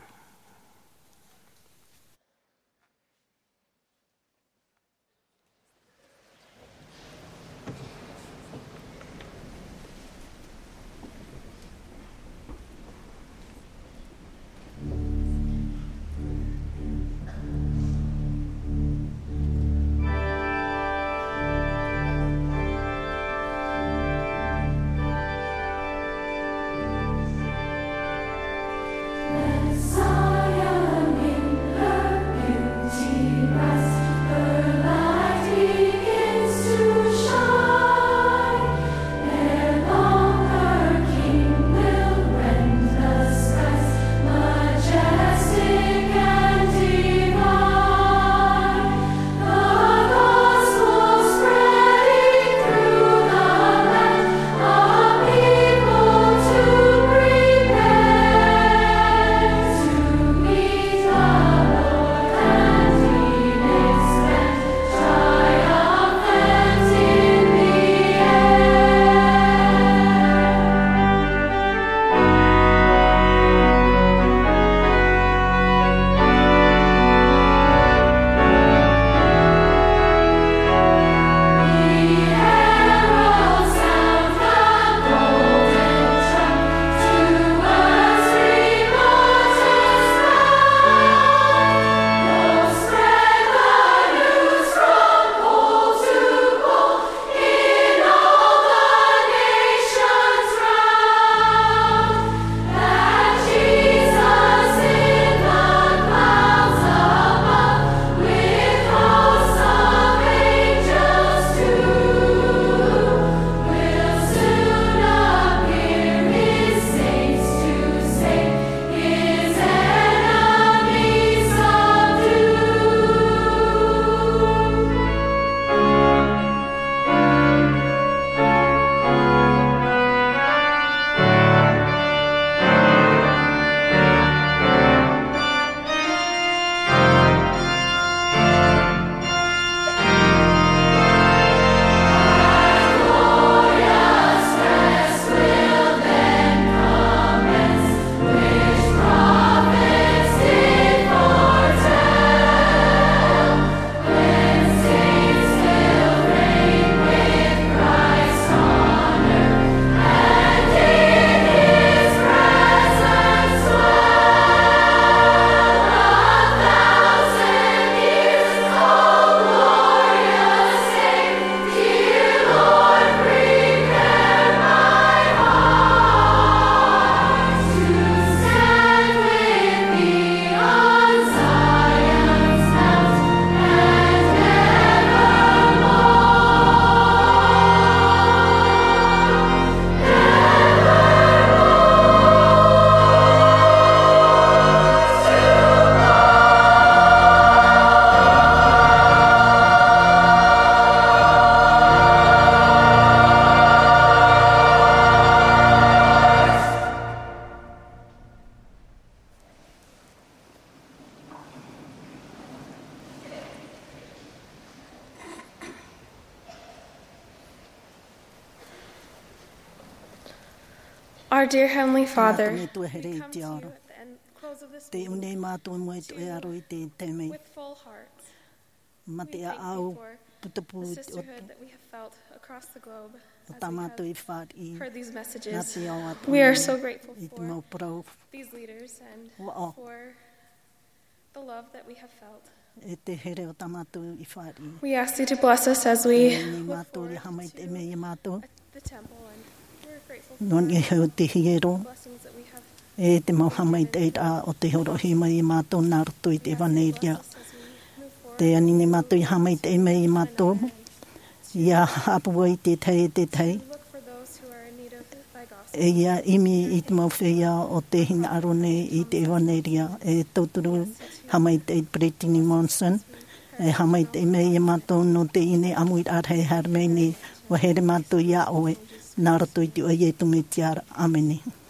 Speaker 11: Our dear Heavenly Father, we come to you at the close of this meeting with full hearts. We thank you for the sisterhood that we have felt across the globe as we have heard these messages. We are so grateful for these leaders and for the love that we have felt. We ask you to bless us as we look forward to the temple, and we're grateful for the blessings that we have. Te mahamai te a o te horo he mai mato narto I te vaneria. Te anine mato I hamai te mai mato. Ia apua I te tei te tei. E ia imi I te mawhia o te hina arone I te vaneria. E tauturu hamai te Brittany Monson. E hamai te mai mato no te ine amuit arhei harmeni. Wa here mato ia oe. Narato I te oe tu me tiara. Amene.